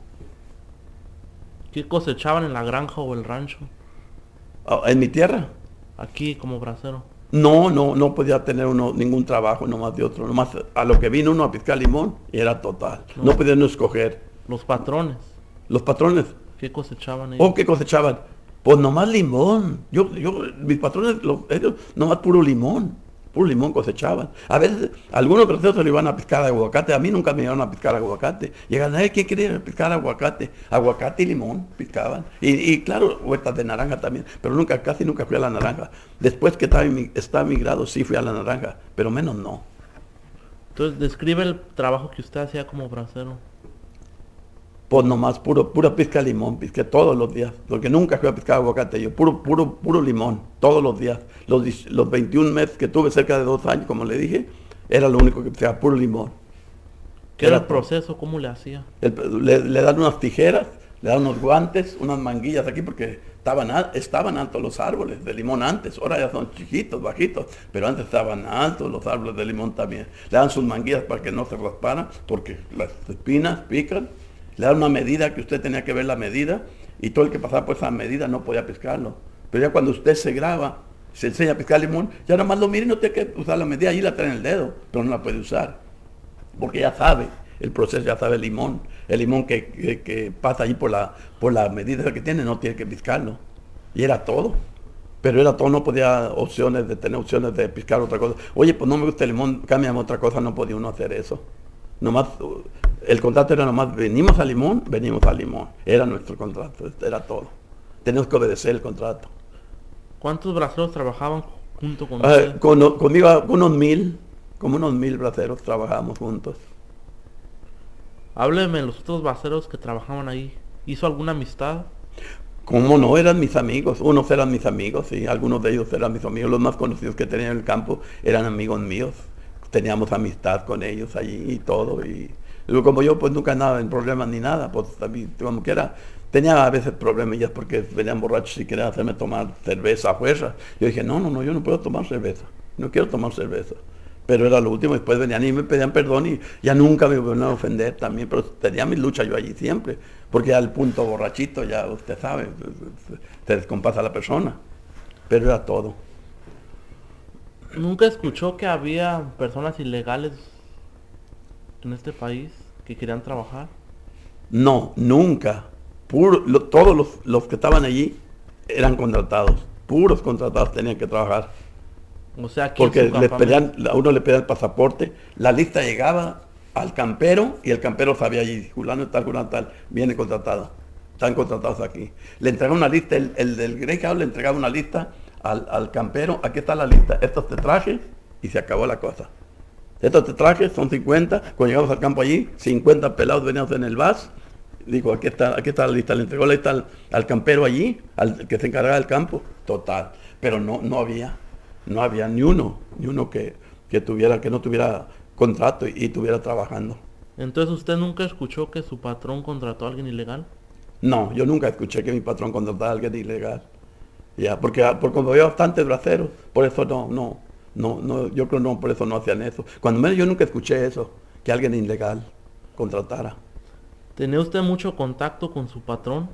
¿Qué cosechaban en la granja o el rancho? ¿En mi tierra? Aquí como bracero. No podía tener uno ningún trabajo nomás de otro. Nomás a lo que vino uno a pescar limón y era total. No podía uno escoger. Los patrones. Los patrones. ¿Qué cosechaban ellos? ¿Qué cosechaban? Pues nomás limón. Mis patrones, ellos nomás puro limón cosechaban. A veces, algunos braceros se lo iban a pescar aguacate. A mí nunca me iban a pescar aguacate. Llegan, ¿quién quería pescar aguacate? Aguacate y limón pescaban. Y claro, huertas de naranja también. Pero casi nunca fui a la naranja. Después que estaba migrado, sí fui a la naranja. Pero menos no. Entonces, describe el trabajo que usted hacía como bracero. Pues nomás pura pesca de limón, pesqué todos los días, porque nunca fui a pescar aguacate, yo puro limón, todos los días. Los 21 meses que tuve, cerca de 2 años, como le dije, era lo único que pescaba, puro limón. ¿Qué era el proceso? ¿Cómo le hacía? Le dan unas tijeras, le dan unos guantes, unas manguillas aquí, porque estaban altos los árboles de limón antes, ahora ya son chiquitos, bajitos, pero antes estaban altos los árboles de limón también. Le dan sus manguillas para que no se rasparan, porque las espinas pican. Le dan una medida que usted tenía que ver la medida y todo el que pasaba por esa medida no podía pescarlo. Pero ya cuando usted se enseña a pescar limón, ya nomás lo mire y no tiene que usar la medida, allí la trae en el dedo, pero no la puede usar. Porque ya sabe el proceso, ya sabe el limón que pasa allí por la medida que tiene, no tiene que pescarlo. Y era todo. Pero era todo, no podía tener opciones de pescar otra cosa. Oye, pues no me gusta el limón, cámbiame otra cosa, no podía uno hacer eso. Nomás, el contrato era nomás, venimos a limón. Era nuestro contrato, era todo. Teníamos que obedecer el contrato. ¿Cuántos braceros trabajaban junto con usted? Conmigo, como unos 1000 braceros trabajábamos juntos. Hábleme de los otros braceros que trabajaban ahí. ¿Hizo alguna amistad? ¿Cómo no? Eran mis amigos, unos eran mis amigos, y algunos de ellos eran mis amigos, los más conocidos que tenía en el campo eran amigos míos, teníamos amistad con ellos allí y todo, y luego como yo pues nunca andaba en problemas ni nada, pues a mí, como quiera, tenía a veces problemillas porque venían borrachos y querían hacerme tomar cerveza a fuerza. Yo dije, no, yo no puedo tomar cerveza, no quiero tomar cerveza. Pero era lo último, después venían y me pedían perdón y ya nunca me volvieron a ofender también, pero tenía mi lucha yo allí siempre, porque al punto borrachito ya usted sabe, se descompasa la persona, pero era todo. ¿Nunca escuchó que había personas ilegales en este país que querían trabajar? No, nunca. Todos los que estaban allí eran contratados, puros contratados tenían que trabajar. O sea, aquí en Porque su campamento. a uno le pedían el pasaporte, la lista llegaba al campero y el campero sabía allí, fulano tal, viene contratado, están contratados aquí. Le entregaba una lista, el del Grey House le entregaba una lista al campero, aquí está la lista, estos te traje y se acabó la cosa. Estos te traje son 50, cuando llegamos al campo allí, 50 pelados veníamos en el bus, digo, aquí está la lista, le entregó la lista al campero allí, al que se encargaba del campo, total, pero no había ni uno que no tuviera contrato y tuviera trabajando. Entonces, ¿usted nunca escuchó que su patrón contrató a alguien ilegal? No, yo nunca escuché que mi patrón contratara a alguien ilegal. Ya, porque como había bastantes braceros, por eso no, yo creo no, por eso no hacían eso. Cuando menos yo nunca escuché eso, que alguien ilegal contratara. ¿Tenía usted mucho contacto con su patrón?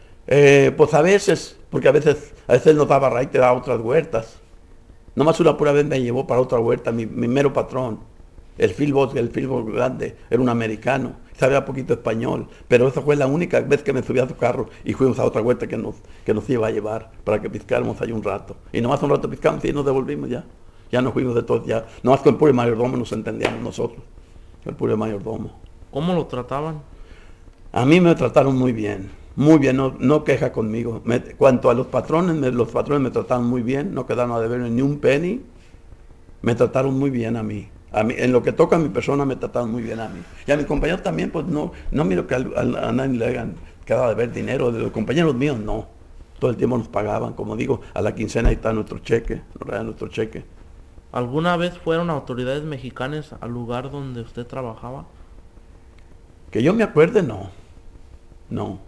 Pues a veces, porque a veces nos daba raíz, te daba otras huertas. Nomás una pura vez me llevó para otra huerta, mi mero patrón. El Philbot grande, era un americano, sabía poquito español, pero esa fue la única vez que me subí a su carro y fuimos a otra huerta que nos iba a llevar para que piscáramos ahí un rato. Y nomás un rato piscamos y nos devolvimos ya. Ya nos fuimos de todos ya. Nomás con el puro mayordomo nos entendíamos nosotros. El puro mayordomo. ¿Cómo lo trataban? A mí me trataron muy bien, no queja conmigo. Cuanto a los patrones me trataron muy bien, no quedaron a deberme ni un penny, me trataron muy bien a mí. En lo que toca a mi persona me trataron muy bien a mí. Y a mis compañeros también, pues no miro que a nadie le hayan quedado de ver dinero, de los compañeros míos no. Todo el tiempo nos pagaban, como digo, a la quincena ahí está nuestro cheque, nos traían nuestro cheque. ¿Alguna vez fueron autoridades mexicanas al lugar donde usted trabajaba? Que yo me acuerde, no.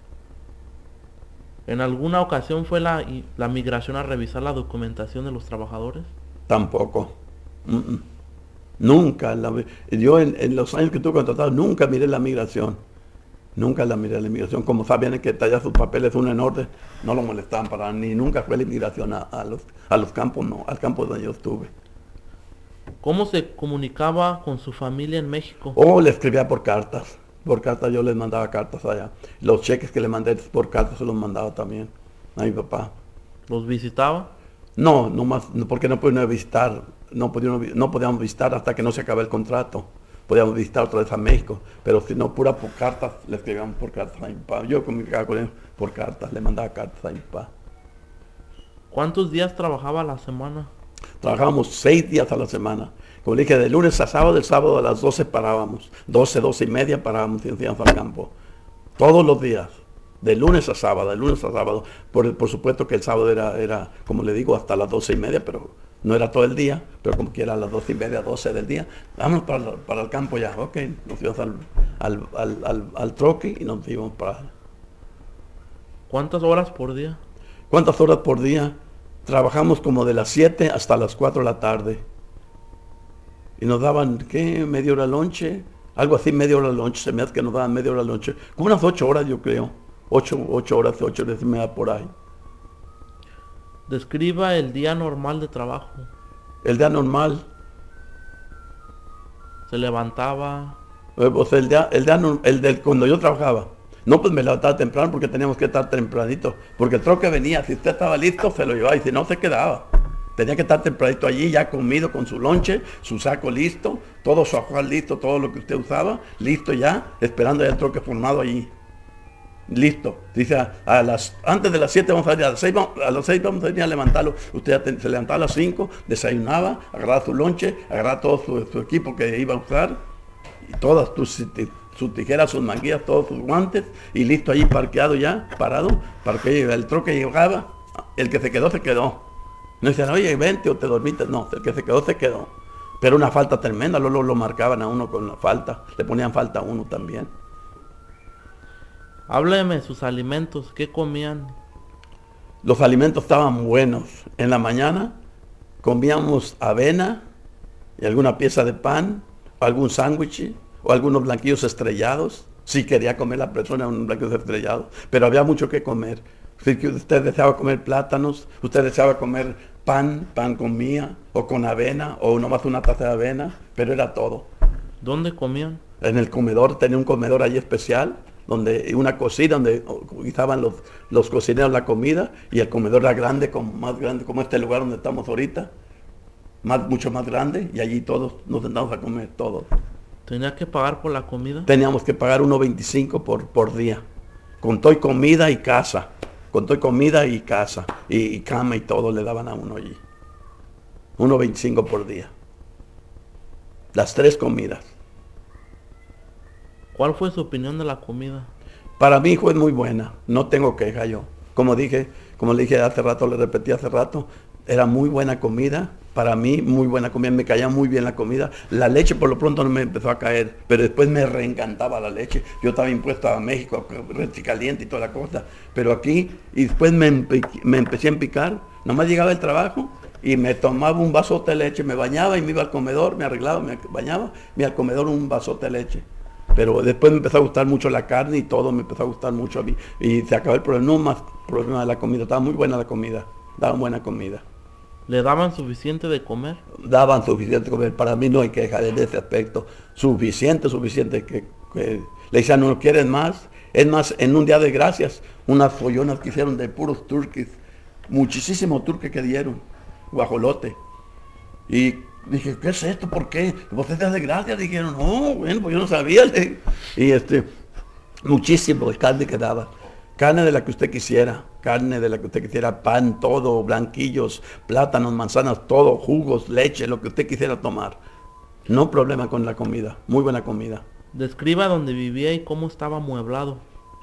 ¿En alguna ocasión fue la migración a revisar la documentación de los trabajadores? Tampoco. Mm, mm. Nunca. Yo en los años que estuve contratado nunca miré la migración. Nunca la miré la inmigración. Como sabían que tallar sus papeles uno en orden, no lo molestaban para nada, ni nunca fue la inmigración a los campos, no, al campo donde yo estuve. ¿Cómo se comunicaba con su familia en México? O le escribía por cartas. Por cartas yo les mandaba cartas allá. Los cheques que le mandé por cartas se los mandaba también a mi papá. ¿Los visitaba? No, no más, porque no podían visitar, no podíamos visitar hasta que no se acabara el contrato. Podíamos visitar otra vez a México, pero si no, pura por cartas, le escribíamos por cartas a mi papá. Yo comunicaba con él por cartas, le mandaba cartas a mi papá. ¿Cuántos días trabajaba a la semana? Trabajábamos 6 días a la semana. Como le dije, de lunes a sábado, el sábado a las 12 parábamos. 12 y media parábamos y nos íbamos al campo. Todos los días. De lunes a sábado, de lunes a sábado. Por supuesto que el sábado era, como le digo, hasta las 12 y media, pero no era todo el día, pero como quiera a las 12 y media, 12 del día. Vámonos para el campo ya, ok. Nos íbamos al troque y nos íbamos para... ¿Cuántas horas por día? ¿Cuántas horas por día? Trabajamos como de las 7 hasta las 4 de la tarde. Y nos daban, ¿qué? Media hora de lonche. Algo así, media hora de lonche. Se me hace que nos daban media hora de lonche. Como unas 8 horas, yo creo. 8 horas, 8 horas me da por ahí. Describa el día normal de trabajo. El día normal. Se levantaba. Pues cuando yo trabajaba. No, pues me levantaba temprano porque teníamos que estar tempranito. Porque el troque venía, si usted estaba listo, se lo llevaba y si no, se quedaba. Tenía que estar tempranito allí, ya comido con su lonche, su saco listo, todo su ajuar listo, todo lo que usted usaba, listo ya, esperando ya el troque formado allí. Listo. Dice, antes de las 7 vamos a salir, a las 6 vamos a ir a levantarlo. Usted ya se levantaba a las 5, desayunaba, agarraba su lonche, agarraba todo su equipo que iba a usar y todas sus tijeras, sus manguillas, todos sus guantes, y listo allí parqueado ya, parado, para que el troque llegaba, el que se quedó, se quedó. No decían, oye, vente o te dormiste, no, el que se quedó, se quedó. Pero una falta tremenda, luego lo marcaban a uno con la falta, le ponían falta a uno también. Hábleme de sus alimentos, ¿qué comían? Los alimentos estaban buenos. En la mañana comíamos avena y alguna pieza de pan, o algún sándwich, o algunos blanquillos estrellados. Si quería comer la persona un blanquillo estrellado, pero había mucho que comer. Si usted deseaba comer plátanos, usted deseaba comer pan comía, o con avena, o nomás una taza de avena, pero era todo. ¿Dónde comían? En el comedor, tenía un comedor allí especial, donde una cocina donde utilizaban los cocineros la comida, y el comedor era grande, más grande como este lugar donde estamos ahorita, mucho más grande, y allí todos nos sentamos a comer, todos. ¿Tenía que pagar por la comida? Teníamos que pagar 1.25 por día, con todo y comida y casa, con todo y comida y casa, y cama y todo le daban a uno allí. 1.25 por día. Las 3 comidas. ¿Cuál fue su opinión de la comida? Para mí fue muy buena, no tengo queja yo. Como le dije hace rato, le repetí hace rato, era muy buena comida, para mí muy buena comida, me caía muy bien la comida. La leche por lo pronto no me empezó a caer, pero después me reencantaba la leche. Yo estaba impuesto a México, leche caliente y toda la cosa, pero aquí, y después me empecé a empicar, nomás llegaba del trabajo y me tomaba un vasote de leche, me bañaba y me iba al comedor, me arreglaba, me bañaba, me iba al comedor un vasote de leche. Pero después me empezó a gustar mucho la carne y todo me empezó a gustar mucho a mí. Y se acabó el problema, no más problema de la comida. Estaba muy buena la comida, daban buena comida. ¿Le daban suficiente de comer? Daban suficiente de comer, para mí no hay queja en ese aspecto. Suficiente que le decían, no quieren más. Es más, en un día de gracias, unas follonas que hicieron de puros turquis, muchísimo turque que dieron, guajolote. Y dije, ¿qué es esto? ¿Por qué? ¿Vos te de gracia? Dijeron, no, bueno, pues yo no sabía. Y muchísimo de carne que daba. Carne de la que usted quisiera, pan, todo, blanquillos, plátanos, manzanas, todo, jugos, leche, lo que usted quisiera tomar. No problema con la comida, muy buena comida. Describa dónde vivía y cómo estaba amueblado.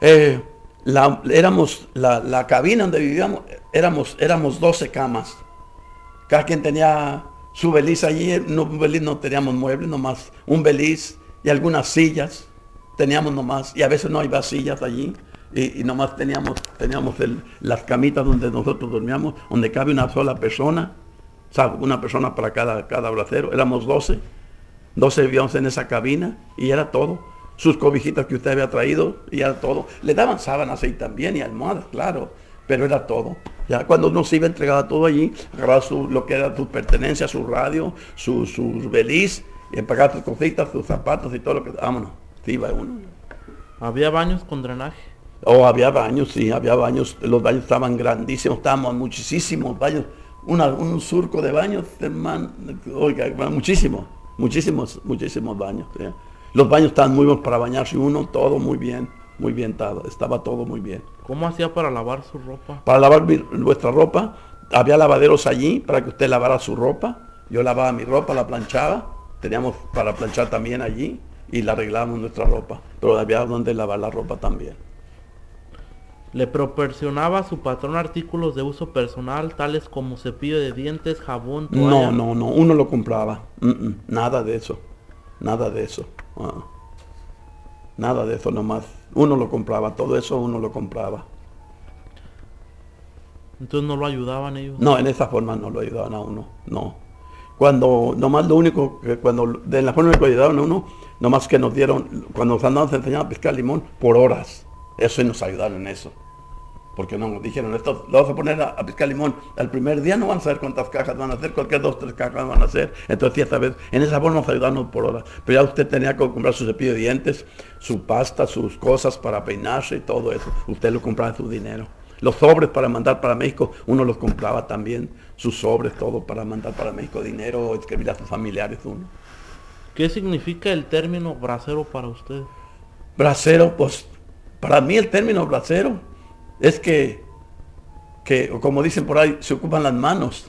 La cabina donde vivíamos, éramos 12 camas. Cada quien tenía su beliz allí, no teníamos muebles, nomás un beliz y algunas sillas, teníamos nomás, y a veces no había sillas allí, y nomás teníamos las camitas donde nosotros dormíamos, donde cabe una sola persona, ¿sabe? Una persona para cada bracero, éramos 12 vivíamos en esa cabina, y era todo, sus cobijitas que usted había traído, y era todo, le daban sábanas ahí también, y almohadas, claro, pero era todo. Ya cuando uno se iba, entregaba todo allí, agarraba lo que era sus pertenencias, su radio, sus beliz, y empacaba sus cositas, sus zapatos y todo lo que... Vámonos, se iba uno. ¿Había baños con drenaje? Había baños, sí, había baños. Los baños estaban grandísimos, estábamos muchísimos baños. Un surco de baños, hermano, oiga, muchísimos baños. ¿Sí? Los baños estaban muy buenos para bañarse uno, todo muy bien estaba todo muy bien. ¿Cómo hacía para lavar su ropa? Para lavar nuestra ropa, había lavaderos allí para que usted lavara su ropa. Yo lavaba mi ropa, la planchaba, teníamos para planchar también allí, y la arreglábamos nuestra ropa, pero había donde lavar la ropa también. ¿Le proporcionaba a su patrón artículos de uso personal, tales como cepillo de dientes, jabón, toalla? No, uno lo compraba. Nada de eso. Nada de eso, nomás. Uno lo compraba, todo eso uno lo compraba. ¿Entonces no lo ayudaban ellos? No, en esa forma no lo ayudaban a uno, no. Nomás lo único que de la forma en que lo ayudaban a uno, nomás que nos dieron, cuando nos andábamos enseñando a pescar limón, por horas. Eso, y nos ayudaron en eso. Porque no nos dijeron, esto lo vamos a poner a pescar limón. Al primer día no van a saber cuántas cajas van a hacer, cualquier 2 o 3 cajas van a hacer. Entonces, sí, esta vez, en esa forma nos ayudaron por horas. Pero ya usted tenía que comprar su cepillo de dientes, su pasta, sus cosas para peinarse y todo eso. Usted lo compraba de su dinero. Los sobres para mandar para México, uno los compraba también. Sus sobres, todo para mandar para México, dinero, escribir a sus familiares uno. ¿Qué significa el término bracero para usted? Bracero, pues, para mí el término bracero es que, como dicen por ahí, se ocupan las manos.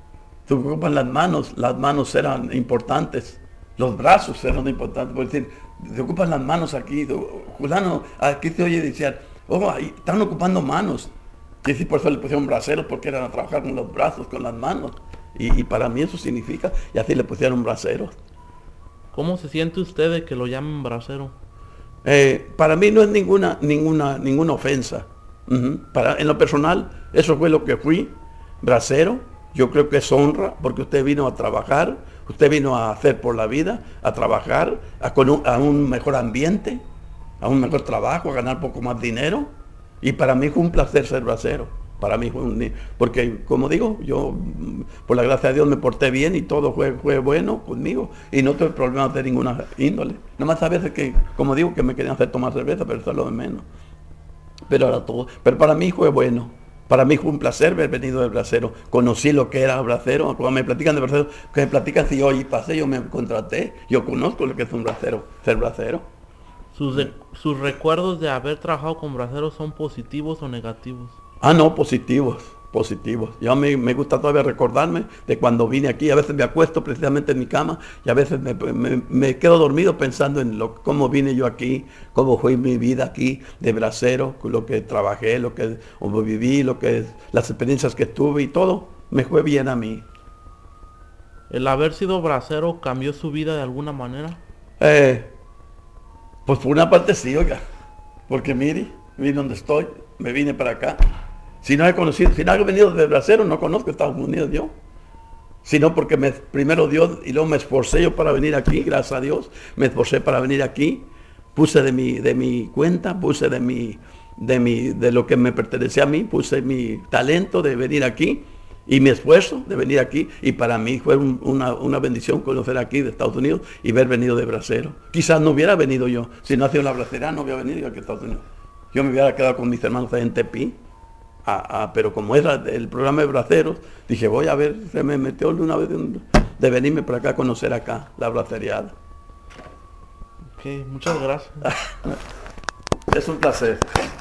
Las manos eran importantes. Los brazos eran importantes. Por decir, te ocupan las manos aquí. Fulano, aquí se oye decir, oh, ahí están ocupando manos. Y sí, por eso le pusieron braceros, porque eran a trabajar con los brazos, con las manos. Y para mí eso significa, y así le pusieron braceros. ¿Cómo se siente usted de que lo llamen bracero? Para mí no es ninguna ofensa. En lo personal, eso fue lo que fui, bracero. Yo creo que es honra, porque usted vino a trabajar, usted vino a hacer por la vida, a trabajar, a un mejor ambiente, a un mejor trabajo, a ganar poco más dinero. Y para mí fue un placer ser bracero. Para mí porque como digo, yo por la gracia de Dios me porté bien y todo fue bueno conmigo y no tuve problemas de ninguna índole. Nomás a veces que, como digo, que me querían hacer tomar cerveza, pero eso es lo de menos. Pero ahora todo. Pero para mí fue bueno. Para mí fue un placer haber venido del bracero. Conocí lo que era bracero. Cuando me platican de bracero, que me platican si yo allí pasé, yo me contraté. Yo conozco lo que es un bracero, ser bracero. ¿Sus recuerdos de haber trabajado con braceros son positivos o negativos? Ah, no, positivos, positivos. Yo me gusta todavía recordarme de cuando vine aquí. A veces me acuesto precisamente en mi cama y a veces me quedo dormido pensando en cómo vine yo aquí, cómo fue mi vida aquí de bracero, lo que trabajé, lo que viví, las experiencias que tuve y todo. Me fue bien a mí. ¿El haber sido bracero cambió su vida de alguna manera? Eh, pues por una parte sí, oiga, porque mire donde estoy, me vine para acá. Si no he venido de bracero, no conozco Estados Unidos yo. Sino porque primero Dios y luego me esforcé yo para venir aquí, gracias a Dios, me esforcé para venir aquí, puse de mi cuenta, puse de lo que me pertenecía a mí, puse mi talento de venir aquí y mi esfuerzo de venir aquí, y para mí fue una bendición conocer aquí de Estados Unidos y haber venido de bracero. Quizás no hubiera venido yo, si no ha sido la bracería, no hubiera venido yo aquí a Estados Unidos. Yo me hubiera quedado con mis hermanos en Tepi. Pero como era el programa de braceros, dije, voy a ver, se me metió una vez de venirme para acá a conocer acá la braceriada. Ok, muchas gracias. Es un placer.